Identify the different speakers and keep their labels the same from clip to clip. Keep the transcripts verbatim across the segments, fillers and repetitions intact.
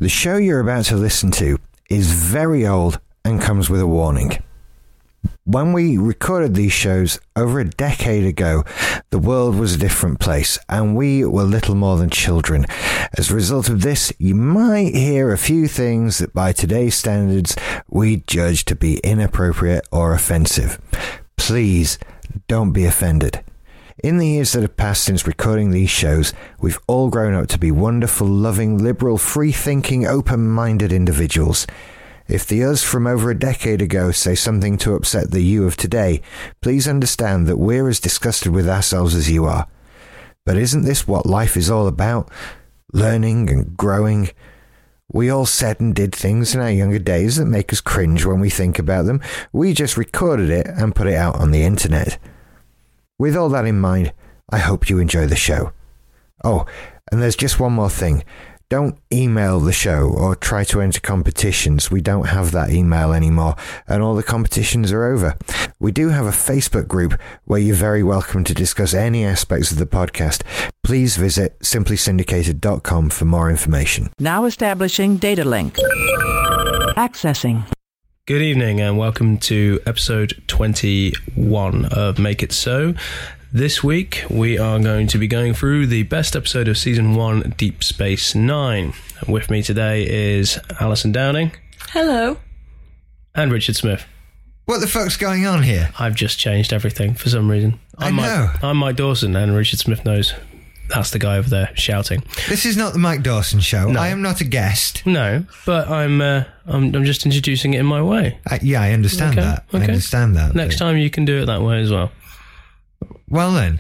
Speaker 1: The show you're about to listen to is very old and comes with a warning. When we recorded these shows over a decade ago, the world was a different place and we were little more than children. As a result of this, you might hear a few things that by today's standards we judge to be inappropriate or offensive. Please don't be offended. In the years that have passed since recording these shows, we've all grown up to be wonderful, loving, liberal, free-thinking, open-minded individuals. If the us from over a decade ago say something to upset the you of today, please understand that we're as disgusted with ourselves as you are. But isn't this what life is all about? Learning and growing. We all said and did things in our younger days that make us cringe when we think about them. We just recorded it and put it out on the internet. With all that in mind, I hope you enjoy the show. Oh, and there's just one more thing. Don't email the show or try to enter competitions. We don't have that email anymore, and all the competitions are over. We do have a Facebook group where you're very welcome to discuss any aspects of the podcast. Please visit simply syndicated dot com for more information.
Speaker 2: Now establishing data link. Accessing.
Speaker 3: Good evening and welcome to episode twenty-one of Make It So. This week we are going to be going through the best episode of season one, Deep Space Nine. And with me today is Alison Downing.
Speaker 4: Hello.
Speaker 3: And Richard Smith.
Speaker 1: What the fuck's going on here?
Speaker 3: I've just changed everything for some reason. I'm
Speaker 1: I know.
Speaker 3: Mike, I'm Mike Dawson and Richard Smith knows that's the guy over there shouting.
Speaker 1: This is not the Mike Dawson show.
Speaker 3: No.
Speaker 1: I am not a guest.
Speaker 3: No, but I'm uh, I'm, I'm just introducing it in my way.
Speaker 1: Uh, yeah, I understand
Speaker 3: Okay,
Speaker 1: that.
Speaker 3: okay.
Speaker 1: I understand that.
Speaker 3: Next
Speaker 1: but...
Speaker 3: time you can do it that way as well.
Speaker 1: Well then.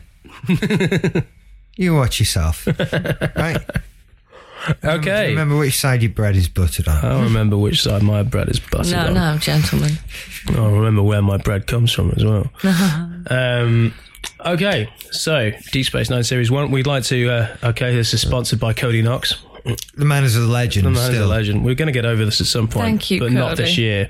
Speaker 1: You watch yourself. Right?
Speaker 3: Okay.
Speaker 1: Remember which side your bread is buttered on.
Speaker 3: I'll remember which side my bread is buttered
Speaker 4: No,
Speaker 3: on.
Speaker 4: no, gentlemen.
Speaker 3: I'll remember where my bread comes from as well. um, okay, so Deep Space Nine Series one. We'd like to... Uh, okay, this is sponsored by Cody Knox.
Speaker 1: The man is a legend.
Speaker 3: The man
Speaker 1: still.
Speaker 3: is a legend. We're going to get over this at some point.
Speaker 4: Thank you,
Speaker 3: but
Speaker 4: Cody.
Speaker 3: not this year.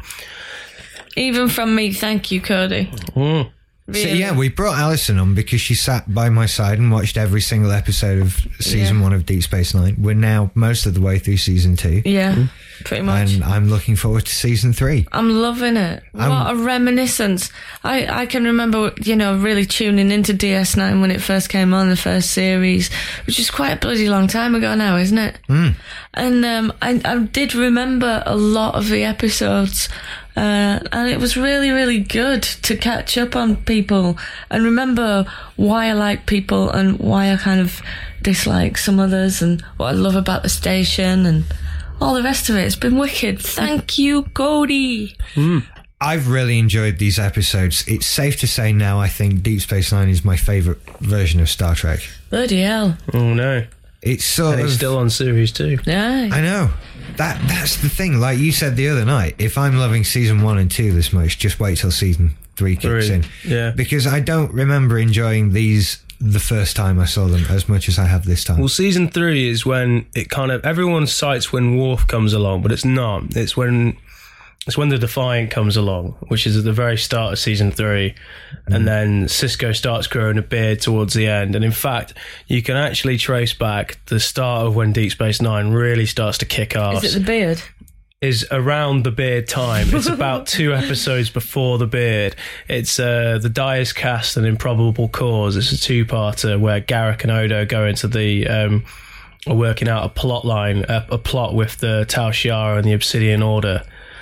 Speaker 4: Even from me, thank you, Cody.
Speaker 3: Mm.
Speaker 4: Really.
Speaker 1: So, yeah, we brought Alison on because she sat by my side and watched every single episode of season
Speaker 4: Yeah.
Speaker 1: one of Deep Space Nine. We're now most of the way through season two.
Speaker 4: Yeah, pretty much.
Speaker 1: And I'm looking forward to season three.
Speaker 4: I'm loving it.
Speaker 1: I'm-
Speaker 4: What a reminiscence. I, I can remember, you know, really tuning into D S nine when it first came on, the first series, which is quite a bloody long time ago now, isn't it?
Speaker 1: Mm.
Speaker 4: And um, I, I did remember a lot of the episodes. Uh, and it was really, really good to catch up on people and remember why I like people and why I kind of dislike some others and what I love about the station and all the rest of it. It's been wicked. Thank you, Cody.
Speaker 3: Mm.
Speaker 1: I've really enjoyed these episodes. It's safe to say now I think Deep Space Nine is my favourite version of Star Trek.
Speaker 4: Bloody hell.
Speaker 3: Oh, no.
Speaker 1: It's sort
Speaker 3: And
Speaker 1: of...
Speaker 3: it's still on series two.
Speaker 4: Yeah.
Speaker 1: I know. That That's the thing. Like you said the other night, if I'm loving season one and two this much, just wait till season three kicks
Speaker 3: Three,
Speaker 1: in.
Speaker 3: yeah.
Speaker 1: Because I don't remember enjoying these the first time I saw them as much as I have this time.
Speaker 3: Well, season three is when it kind of... Everyone cites when Worf comes along, but it's not. It's when... It's when the Defiant comes along, which is at the very start of season three. Mm. And then Cisco starts growing a beard towards the end. And in fact, you can actually trace back the start of when Deep Space Nine really starts to kick ass.
Speaker 4: Is it the beard?
Speaker 3: Is around the beard time. It's about two episodes before the beard. It's uh, the Dyer's Cast and Improbable Cause. It's a two-parter where Garak and Odo go into the... Um, are working out a plot line, a, a plot with the Tal Shiar and the Obsidian Order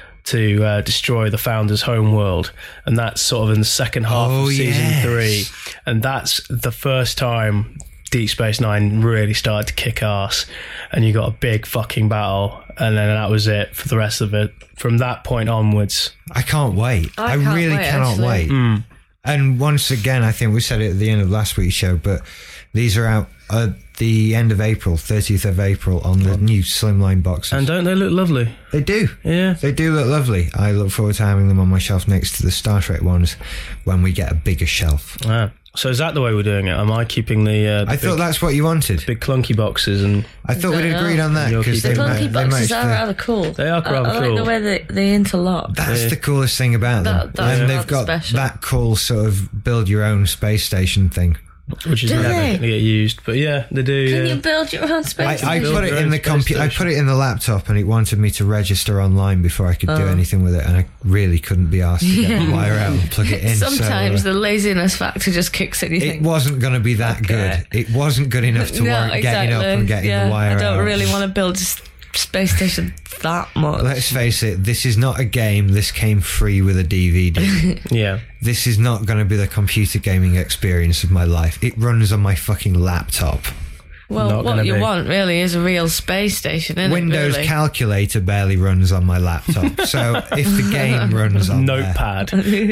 Speaker 3: to uh, destroy the Founder's homeworld, and that's sort of in the second half
Speaker 1: oh,
Speaker 3: of season
Speaker 1: yes.
Speaker 3: three, and that's the first time Deep Space Nine really started to kick ass, and you got a big fucking battle, and then that was it for the rest of it. From that point onwards,
Speaker 1: I can't wait.
Speaker 4: I
Speaker 1: I,
Speaker 4: can't
Speaker 1: really
Speaker 4: wait,
Speaker 1: cannot
Speaker 4: actually.
Speaker 1: wait.
Speaker 3: mm.
Speaker 1: And once again, I think we said it at the end of last week's show, but these are out at the end of April, thirtieth of April, on the new Slimline boxes.
Speaker 3: and don't they look lovely?
Speaker 1: They do.
Speaker 3: Yeah.
Speaker 1: They do look lovely. I look forward to having them on my shelf next to the Star Trek ones when we get a bigger shelf.
Speaker 3: Ah. So is that the way we're doing it? Am I keeping the, uh, the
Speaker 1: I
Speaker 3: big,
Speaker 1: thought that's what you wanted.
Speaker 3: big clunky boxes? And
Speaker 1: I thought we'd
Speaker 4: Dunno.
Speaker 1: agreed on that
Speaker 3: You're
Speaker 1: because
Speaker 3: keeping
Speaker 1: they,
Speaker 4: The
Speaker 3: ma-
Speaker 1: ma-
Speaker 4: clunky
Speaker 1: they
Speaker 4: boxes
Speaker 1: matched
Speaker 4: are
Speaker 1: the,
Speaker 4: rather cool.
Speaker 3: They are
Speaker 4: I,
Speaker 3: rather
Speaker 4: I like
Speaker 3: cool.
Speaker 4: the way they, they interlock.
Speaker 1: That's
Speaker 3: Yeah.
Speaker 1: the coolest thing about them.
Speaker 4: That- that's
Speaker 1: and
Speaker 4: rather
Speaker 1: they've got
Speaker 4: special.
Speaker 1: that cool sort of build your own space station thing.
Speaker 3: which is
Speaker 4: Do
Speaker 3: never
Speaker 4: they?
Speaker 3: going to get used. But yeah, they do.
Speaker 4: Can
Speaker 3: yeah.
Speaker 4: you build your own space?
Speaker 1: I, I
Speaker 3: build
Speaker 1: put it
Speaker 3: your
Speaker 1: in
Speaker 3: own
Speaker 1: the
Speaker 3: space
Speaker 1: computer. I
Speaker 3: station.
Speaker 1: put it in the laptop, and it wanted me to register online before I could do anything with it, and I really couldn't be asked to get the wire out and plug it in.
Speaker 4: Sometimes
Speaker 1: so, uh,
Speaker 4: the laziness factor just kicks in. You
Speaker 1: it
Speaker 4: think,
Speaker 1: wasn't going to be that
Speaker 4: Okay.
Speaker 1: good. It wasn't good enough to
Speaker 4: no,
Speaker 1: warrant
Speaker 4: exactly.
Speaker 1: getting up and getting
Speaker 4: yeah,
Speaker 1: the wire
Speaker 4: I don't
Speaker 1: out.
Speaker 4: really want to build a s- space station that much.
Speaker 1: Let's face it, this is not a game. This came free with a D V D.
Speaker 3: Yeah.
Speaker 1: This is not going to be the computer gaming experience of my life. It runs on my fucking laptop.
Speaker 4: Well,
Speaker 3: Not
Speaker 4: what
Speaker 3: gonna
Speaker 4: you
Speaker 3: be.
Speaker 4: want really is a real space station, isn't
Speaker 1: Windows
Speaker 4: it? Really?
Speaker 1: calculator barely runs on my laptop. So if the game runs on there,
Speaker 3: Notepad.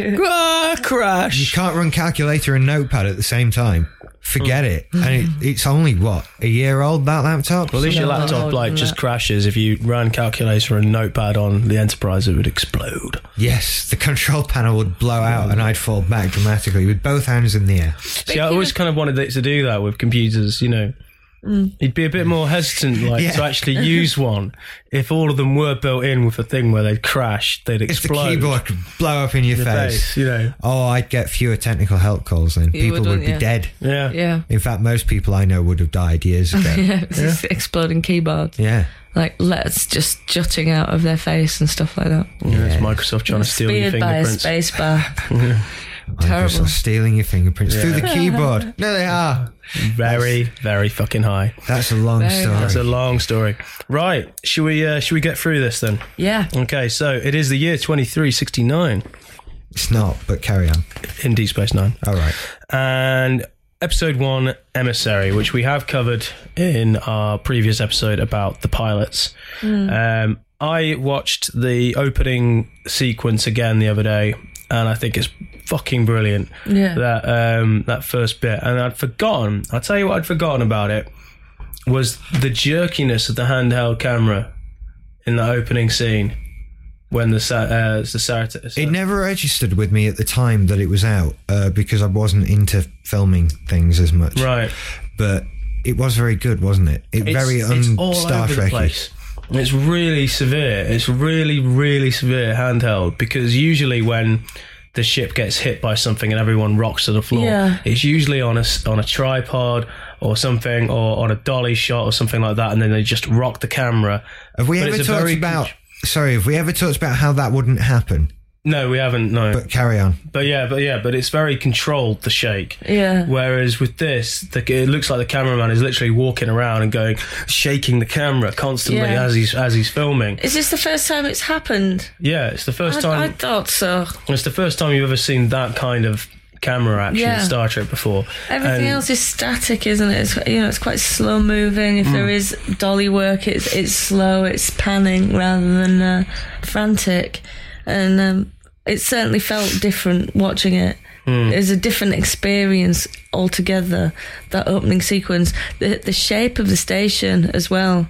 Speaker 3: ah,
Speaker 1: you
Speaker 3: crash.
Speaker 1: can't run calculator and notepad at the same time. Forget it. And it, it's only, what, a year old, that laptop?
Speaker 3: Well, at least your
Speaker 4: No,
Speaker 3: laptop
Speaker 4: no,
Speaker 3: like
Speaker 4: no.
Speaker 3: just crashes. If you ran calculator and notepad on the Enterprise, it would explode.
Speaker 1: Yes, the control panel would blow out and I'd fall back dramatically with both hands in the air.
Speaker 3: See, I always kind of wanted it to do that with computers, you know. You'd be a bit more hesitant, like,
Speaker 1: Yeah.
Speaker 3: to actually use one if all of them were built in with a thing where they'd crash, they'd
Speaker 1: If the
Speaker 3: explode.
Speaker 1: keyboard could blow up in your
Speaker 3: in your
Speaker 1: face.
Speaker 3: face, you know.
Speaker 1: Oh, I'd get fewer technical help calls then.
Speaker 4: You
Speaker 1: People
Speaker 4: would,
Speaker 1: would
Speaker 4: wouldn't
Speaker 1: be
Speaker 4: you?
Speaker 1: dead.
Speaker 3: Yeah.
Speaker 4: Yeah.
Speaker 1: In fact, most people I know would have died years ago.
Speaker 4: Yeah, it's just exploding keyboards.
Speaker 1: Yeah.
Speaker 4: Like letters just jutting out of their face and stuff like that.
Speaker 3: Yeah, it's Microsoft trying to steal your
Speaker 4: Speared by a
Speaker 3: fingerprints.
Speaker 4: space bar. Terrible.
Speaker 1: Microsoft stealing your fingerprints through the keyboard. No, they are.
Speaker 3: Very, very fucking high.
Speaker 1: That's a long
Speaker 4: Very
Speaker 1: story.
Speaker 3: That's a long story. Right, should we uh, should we get through this then?
Speaker 4: Yeah.
Speaker 3: Okay, so it is the year twenty-three sixty-nine
Speaker 1: It's not, but carry on.
Speaker 3: in Deep Space Nine.
Speaker 1: All right.
Speaker 3: And episode one, Emissary, which we have covered in our previous episode about the pilots. Um, I watched the opening sequence again the other day, and I think it's fucking brilliant.
Speaker 4: Yeah.
Speaker 3: That um, that first bit, and I'd forgotten. I'll tell you what I'd forgotten about it was the jerkiness of the handheld camera in the opening scene when the sa- uh, the Saratoga.
Speaker 1: It never registered with me at the time that it was out uh, because I wasn't into filming things as much.
Speaker 3: Right.
Speaker 1: But it was very good, wasn't it? It
Speaker 3: It's,
Speaker 1: very
Speaker 3: it's
Speaker 1: un
Speaker 3: all
Speaker 1: Star
Speaker 3: over the
Speaker 1: Trek-y.
Speaker 3: place. It's really severe. It's really, really severe handheld because usually when the ship gets hit by something and everyone rocks to the floor,
Speaker 4: Yeah.
Speaker 3: it's usually on a, s- on a tripod or something or on a dolly shot or something like that, and then they just rock the camera.
Speaker 1: Have we
Speaker 3: But
Speaker 1: ever
Speaker 3: it's a
Speaker 1: talked
Speaker 3: very-
Speaker 1: about... Sorry, have we ever talked about how that wouldn't happen?
Speaker 3: No, we haven't, no. But,
Speaker 1: But carry on.
Speaker 3: yeah, but yeah, but it's very controlled, the shake.
Speaker 4: Yeah.
Speaker 3: Whereas with this, the, it looks like the cameraman is literally walking around and going, shaking the camera constantly
Speaker 4: Yeah.
Speaker 3: as he's as he's filming.
Speaker 4: Is this the first time it's happened?
Speaker 3: Yeah, it's the first
Speaker 4: I,
Speaker 3: time.
Speaker 4: I thought so.
Speaker 3: It's the first time you've ever seen that kind of camera action
Speaker 4: Yeah.
Speaker 3: in Star Trek before.
Speaker 4: Everything
Speaker 3: And-
Speaker 4: else is static, isn't it? It's, you know, it's quite slow moving. If there is dolly work, it's it's slow. It's panning rather than uh, frantic, and um, it certainly felt different watching it. It was a different experience altogether. That opening sequence, the the shape of the station as well,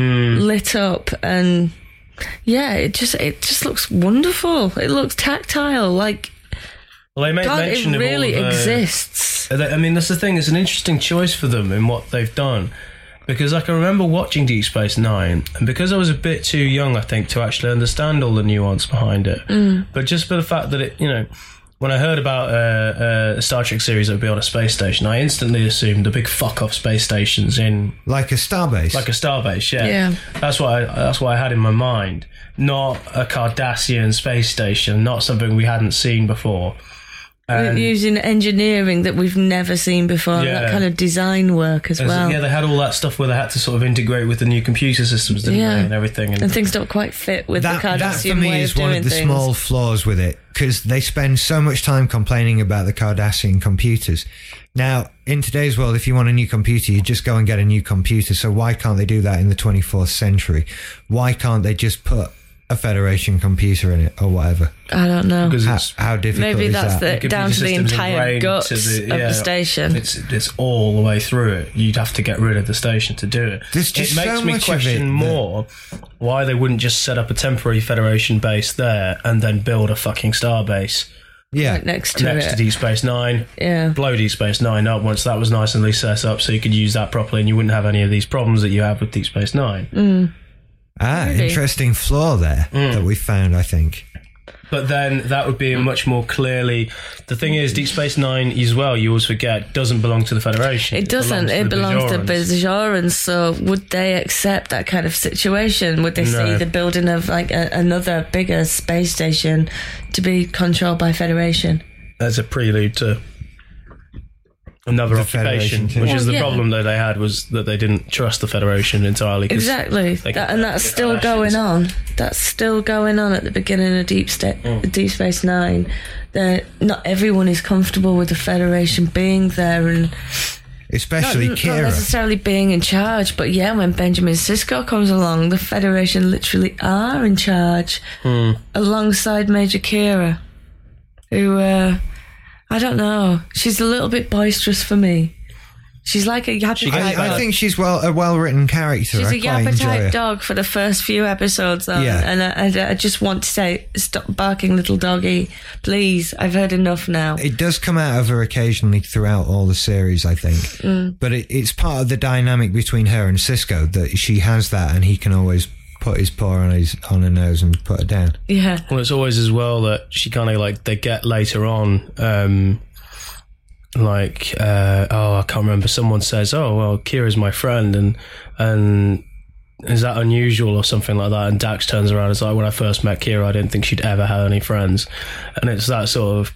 Speaker 4: lit up, and yeah, it just it just looks wonderful. It looks tactile, like
Speaker 3: Well, they make
Speaker 4: God,
Speaker 3: mention
Speaker 4: it really
Speaker 3: of all the,
Speaker 4: exists.
Speaker 3: I mean, that's the thing. It's an interesting choice for them in what they've done. Because I can remember watching Deep Space Nine, and because I was a bit too young, I think, to actually understand all the nuance behind it.
Speaker 4: Mm.
Speaker 3: But just for the fact that it, you know, when I heard about uh, uh, a Star Trek series that would be on a space station, I instantly assumed the big fuck-off space stations in
Speaker 1: Like a starbase.
Speaker 3: like a starbase. Yeah,
Speaker 4: Yeah.
Speaker 3: that's what I, that's what I had in my mind. Not a Cardassian space station, not something we hadn't seen before. And-
Speaker 4: Using engineering that we've never seen before,
Speaker 3: Yeah.
Speaker 4: that kind of design work as
Speaker 3: As-
Speaker 4: well.
Speaker 3: Yeah, they had all that stuff where they had to sort of integrate with the new computer systems, didn't
Speaker 4: Yeah.
Speaker 3: they, and everything.
Speaker 4: And things don't quite fit with
Speaker 1: that,
Speaker 4: the
Speaker 1: that
Speaker 4: Cardassian
Speaker 1: for me
Speaker 4: way
Speaker 1: is
Speaker 4: of doing
Speaker 1: one of the
Speaker 4: things.
Speaker 1: small flaws with it, because they spend so much time complaining about the Cardassian computers. Now, in today's world, if you want a new computer, you just go and get a new computer. So why can't they do that in the twenty-fourth century? Why can't they just put a Federation computer in it or whatever?
Speaker 4: I don't know.
Speaker 3: Because
Speaker 1: How,
Speaker 3: it's
Speaker 1: how difficult
Speaker 4: Maybe
Speaker 1: is
Speaker 4: that's
Speaker 1: that?
Speaker 4: the,
Speaker 3: computer
Speaker 4: down to the
Speaker 3: systems
Speaker 4: entire
Speaker 3: ingrained
Speaker 4: guts
Speaker 3: to the-
Speaker 4: of
Speaker 3: yeah,
Speaker 4: the station.
Speaker 3: It's it's all the way through it. You'd have to get rid of the station to do it.
Speaker 1: There's just
Speaker 3: it makes
Speaker 1: so
Speaker 3: me
Speaker 1: much of
Speaker 3: question
Speaker 1: it that-
Speaker 3: more why they wouldn't just set up a temporary Federation base there and then build a fucking star base
Speaker 1: Yeah.
Speaker 4: Right next to
Speaker 3: next
Speaker 4: it.
Speaker 3: to Deep Space Nine.
Speaker 4: Yeah.
Speaker 3: Blow Deep Space Nine up once that was nice and set up, so you could use that properly, and you wouldn't have any of these problems that you have with Deep Space Nine.
Speaker 1: Ah,
Speaker 4: Maybe.
Speaker 1: interesting flaw there
Speaker 3: Mm.
Speaker 1: that we found, I think.
Speaker 3: But then that would be much more clearly. The thing is, Deep Space Nine as well, you always forget, doesn't belong to the Federation.
Speaker 4: It doesn't. It belongs to Bajorans. So would they accept that kind of situation? Would they
Speaker 3: No.
Speaker 4: see the building of like a, another bigger space station to be controlled by Federation?
Speaker 3: As a prelude to another
Speaker 1: The
Speaker 3: occupation,
Speaker 1: Federation too.
Speaker 3: which
Speaker 4: Well,
Speaker 3: is the
Speaker 4: yeah.
Speaker 3: problem that they had, was that they didn't trust the Federation entirely. 'cause
Speaker 4: Exactly,
Speaker 3: they-
Speaker 4: that, and that's
Speaker 3: the
Speaker 4: still
Speaker 3: Kardashians.
Speaker 4: going on. That's still going on at the beginning of Deep, Sta-
Speaker 3: Mm.
Speaker 4: Deep Space Nine. That not everyone is comfortable with the Federation being there, and
Speaker 1: Especially
Speaker 4: not,
Speaker 1: Kira.
Speaker 4: not necessarily being in charge. But yeah, when Benjamin Sisko comes along, the Federation literally are in charge,
Speaker 3: Hmm.
Speaker 4: alongside Major Kira, who uh, I don't know. She's a little bit boisterous for me. She's like a yappy
Speaker 3: She
Speaker 4: type
Speaker 3: gets
Speaker 1: I, I
Speaker 4: dog.
Speaker 1: think she's well a well-written character.
Speaker 4: She's
Speaker 1: I
Speaker 4: a
Speaker 1: quite
Speaker 4: yapper
Speaker 1: enjoy
Speaker 4: type
Speaker 1: her.
Speaker 4: dog for the first few episodes, though.
Speaker 1: Yeah.
Speaker 4: And I, I, I just want to say, stop barking, little doggy. Please, I've heard enough now.
Speaker 1: It does come out of her occasionally throughout all the series, I think.
Speaker 4: Mm.
Speaker 1: But it, it's part of the dynamic between her and Cisco that she has that, and he can always put his paw on his on her nose and put her down.
Speaker 4: Yeah.
Speaker 3: Well, it's always as well that she kind of like, they get later on, um, like, uh, oh, I can't remember. Someone says, oh, well, Kira's my friend, and and is that unusual or something like that? And Dax turns around and is like, when I first met Kira, I didn't think she'd ever had any friends. And it's that sort of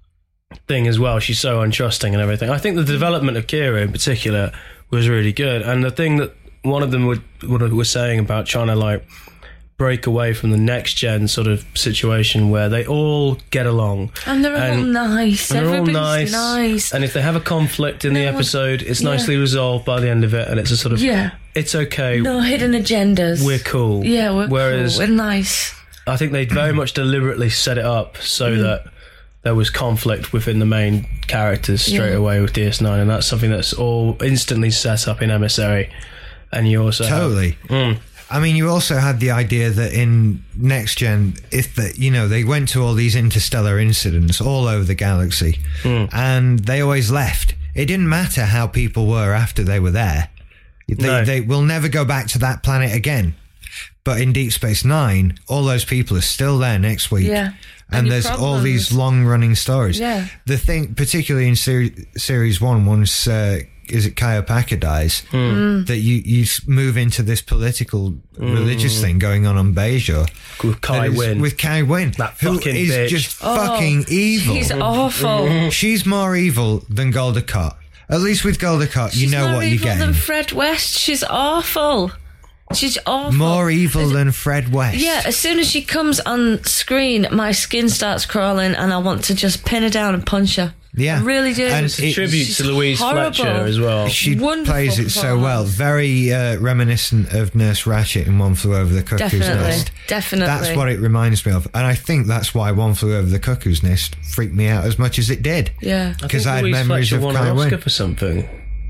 Speaker 3: thing as well. She's so untrusting and everything. I think the development of Kira in particular was really good. And the thing that one of them would, would was saying about trying to like break away from the next gen sort of situation where they all get along.
Speaker 4: And they're all
Speaker 3: And-
Speaker 4: nice.
Speaker 3: And they're all
Speaker 4: Everybody's
Speaker 3: nice.
Speaker 4: nice.
Speaker 3: And if they have a conflict in the
Speaker 4: No one-
Speaker 3: episode, it's
Speaker 4: yeah.
Speaker 3: nicely resolved by the end of it. And it's a sort of,
Speaker 4: Yeah.
Speaker 3: it's okay.
Speaker 4: No hidden agendas.
Speaker 3: We're cool.
Speaker 4: Yeah, we're
Speaker 3: Whereas
Speaker 4: cool. We're nice.
Speaker 3: I think they very much deliberately set it up so
Speaker 4: Mm.
Speaker 3: that there was conflict within the main characters straight
Speaker 4: Yeah.
Speaker 3: away with D S nine, and that's something that's all instantly set up in Emissary. And you also have-
Speaker 1: Totally.
Speaker 3: Mm.
Speaker 1: I mean, you also had the idea that in Next Gen, if the, you know, they went to all these interstellar incidents all over the galaxy,
Speaker 3: Mm.
Speaker 1: and they always left. It didn't matter how people were after they were there. They,
Speaker 3: No.
Speaker 1: they will never go back to that planet again. But in Deep Space Nine, all those people are still there next week.
Speaker 4: Yeah.
Speaker 1: And,
Speaker 4: And your
Speaker 1: there's all
Speaker 4: problems.
Speaker 1: these long-running stories.
Speaker 4: Yeah.
Speaker 1: The thing, particularly in seri- Series one, once uh, is it Kaiopaka dies,
Speaker 4: Mm.
Speaker 1: that you, you s- move into this political, religious thing going on on Bajor.
Speaker 3: With Kai
Speaker 1: That is-
Speaker 3: Wynn.
Speaker 1: With Kai Wynn.
Speaker 3: That
Speaker 1: who
Speaker 3: fucking
Speaker 1: is
Speaker 3: bitch.
Speaker 1: just
Speaker 4: Oh,
Speaker 1: fucking evil.
Speaker 4: She's awful.
Speaker 1: She's more evil than Golda Cott. At least with Golda Cott, you
Speaker 4: She's
Speaker 1: know
Speaker 4: more
Speaker 1: what you're
Speaker 4: evil
Speaker 1: getting.
Speaker 4: than Fred West. She's awful. She's awful.
Speaker 1: More evil than Fred West.
Speaker 4: Yeah, as soon as she comes on screen, my skin starts crawling and I want to just pin her down and punch her.
Speaker 1: Yeah.
Speaker 4: I really do.
Speaker 1: And
Speaker 3: It's a
Speaker 1: it-
Speaker 3: tribute
Speaker 4: she's
Speaker 3: to Louise
Speaker 4: horrible.
Speaker 3: Fletcher as well.
Speaker 1: She
Speaker 4: Wonderful
Speaker 1: plays it so well.
Speaker 4: performance.
Speaker 1: Very uh, reminiscent of Nurse Ratched in One Flew Over the Cuckoo's
Speaker 4: Definitely.
Speaker 1: Nest.
Speaker 4: Definitely.
Speaker 1: That's what it reminds me of. And I think that's why One Flew Over the Cuckoo's Nest freaked me out as much as it did.
Speaker 4: Yeah.
Speaker 1: Because I,
Speaker 3: I
Speaker 1: had
Speaker 3: think Louise
Speaker 1: memories
Speaker 3: Fletcher
Speaker 1: of
Speaker 3: won
Speaker 1: Kai
Speaker 3: an Oscar
Speaker 1: Wynn.
Speaker 3: for something.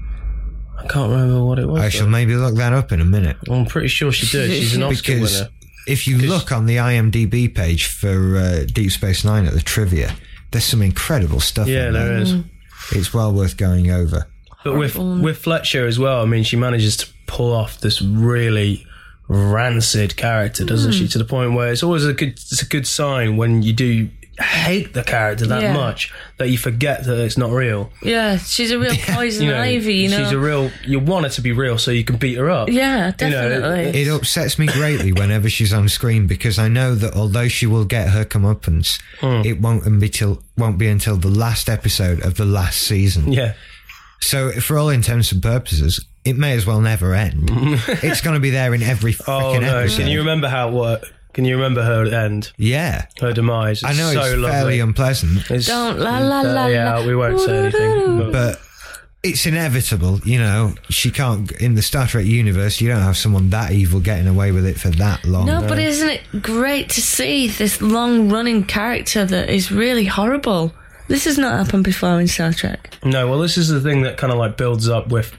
Speaker 3: I can't remember what it was.
Speaker 1: I shall
Speaker 3: though.
Speaker 1: maybe look that up in a minute.
Speaker 3: I'm pretty sure she did. She's an Oscar
Speaker 1: Because
Speaker 3: winner.
Speaker 1: if you look on the I M D B page for uh, Deep Space Nine at the trivia, there's some incredible stuff.
Speaker 3: Yeah,
Speaker 1: on
Speaker 3: there is.
Speaker 1: It's well worth going over.
Speaker 3: But with with Fletcher as well, I mean, she manages to pull off this really rancid character, doesn't she? To the point where it's always a good it's a good sign when you do hate the character that
Speaker 4: Yeah.
Speaker 3: much that you forget that it's not real.
Speaker 4: Yeah, she's a real poison
Speaker 3: You know,
Speaker 4: ivy, you know.
Speaker 3: she's a real. You want her to be real so you can beat her up.
Speaker 4: yeah,
Speaker 3: You know,
Speaker 4: definitely.
Speaker 1: It upsets me greatly whenever she's on screen because I know that although she will get her comeuppance,
Speaker 3: Hmm.
Speaker 1: it won't be till won't be until the last episode of the last season.
Speaker 3: Yeah.
Speaker 1: So, for all intents and purposes, it may as well never end. It's going to be there in every
Speaker 3: Oh
Speaker 1: freaking
Speaker 3: no!
Speaker 1: episode.
Speaker 3: Can you remember how what? Can you remember her end?
Speaker 1: Yeah,
Speaker 3: Her demise. It's
Speaker 1: I know
Speaker 3: so
Speaker 1: it's
Speaker 3: lovely.
Speaker 1: fairly unpleasant,
Speaker 3: It's,
Speaker 4: Don't la la
Speaker 3: uh,
Speaker 4: la
Speaker 3: Yeah,
Speaker 4: la.
Speaker 3: we won't say anything. But,
Speaker 1: but it's inevitable. You know, she can't in the Star Trek universe. You don't have someone that evil getting away with it for that long.
Speaker 4: No, but isn't it great to see this long-running character that is really horrible? This has not happened before in Star Trek.
Speaker 3: no, well, this is the thing that kind of like builds up with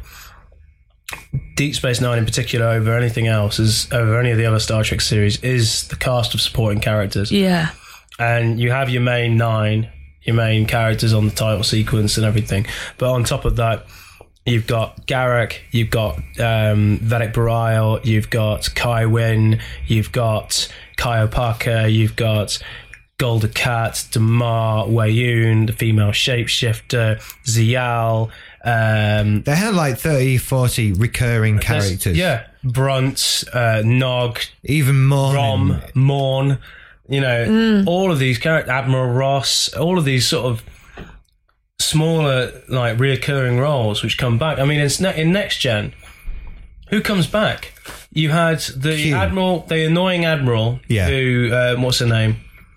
Speaker 3: Deep Space Nine in particular over anything else, is over any of the other Star Trek series, is the cast of supporting characters.
Speaker 4: Yeah.
Speaker 3: And you have your main nine, your main characters on the title sequence and everything. But on top of that, you've got Garak, you've got um, Vedic Bareil, you've got Kai Wynn, you've got Kaiopaka, you've got Golda Kat, Damar, Wei-Yun, the female shapeshifter, Zial. Um,
Speaker 1: they had like thirty, forty recurring characters.
Speaker 3: Yeah. Brunt, uh, Nog,
Speaker 1: even Morn.
Speaker 3: Rom, Morn. You know, mm. all of these characters, Admiral Ross, all of these sort of smaller, like, reoccurring roles which come back. I mean, in, in Next Gen, who comes back? You had the Q. Admiral, the annoying Admiral,
Speaker 1: yeah.
Speaker 3: who, um, what's her name?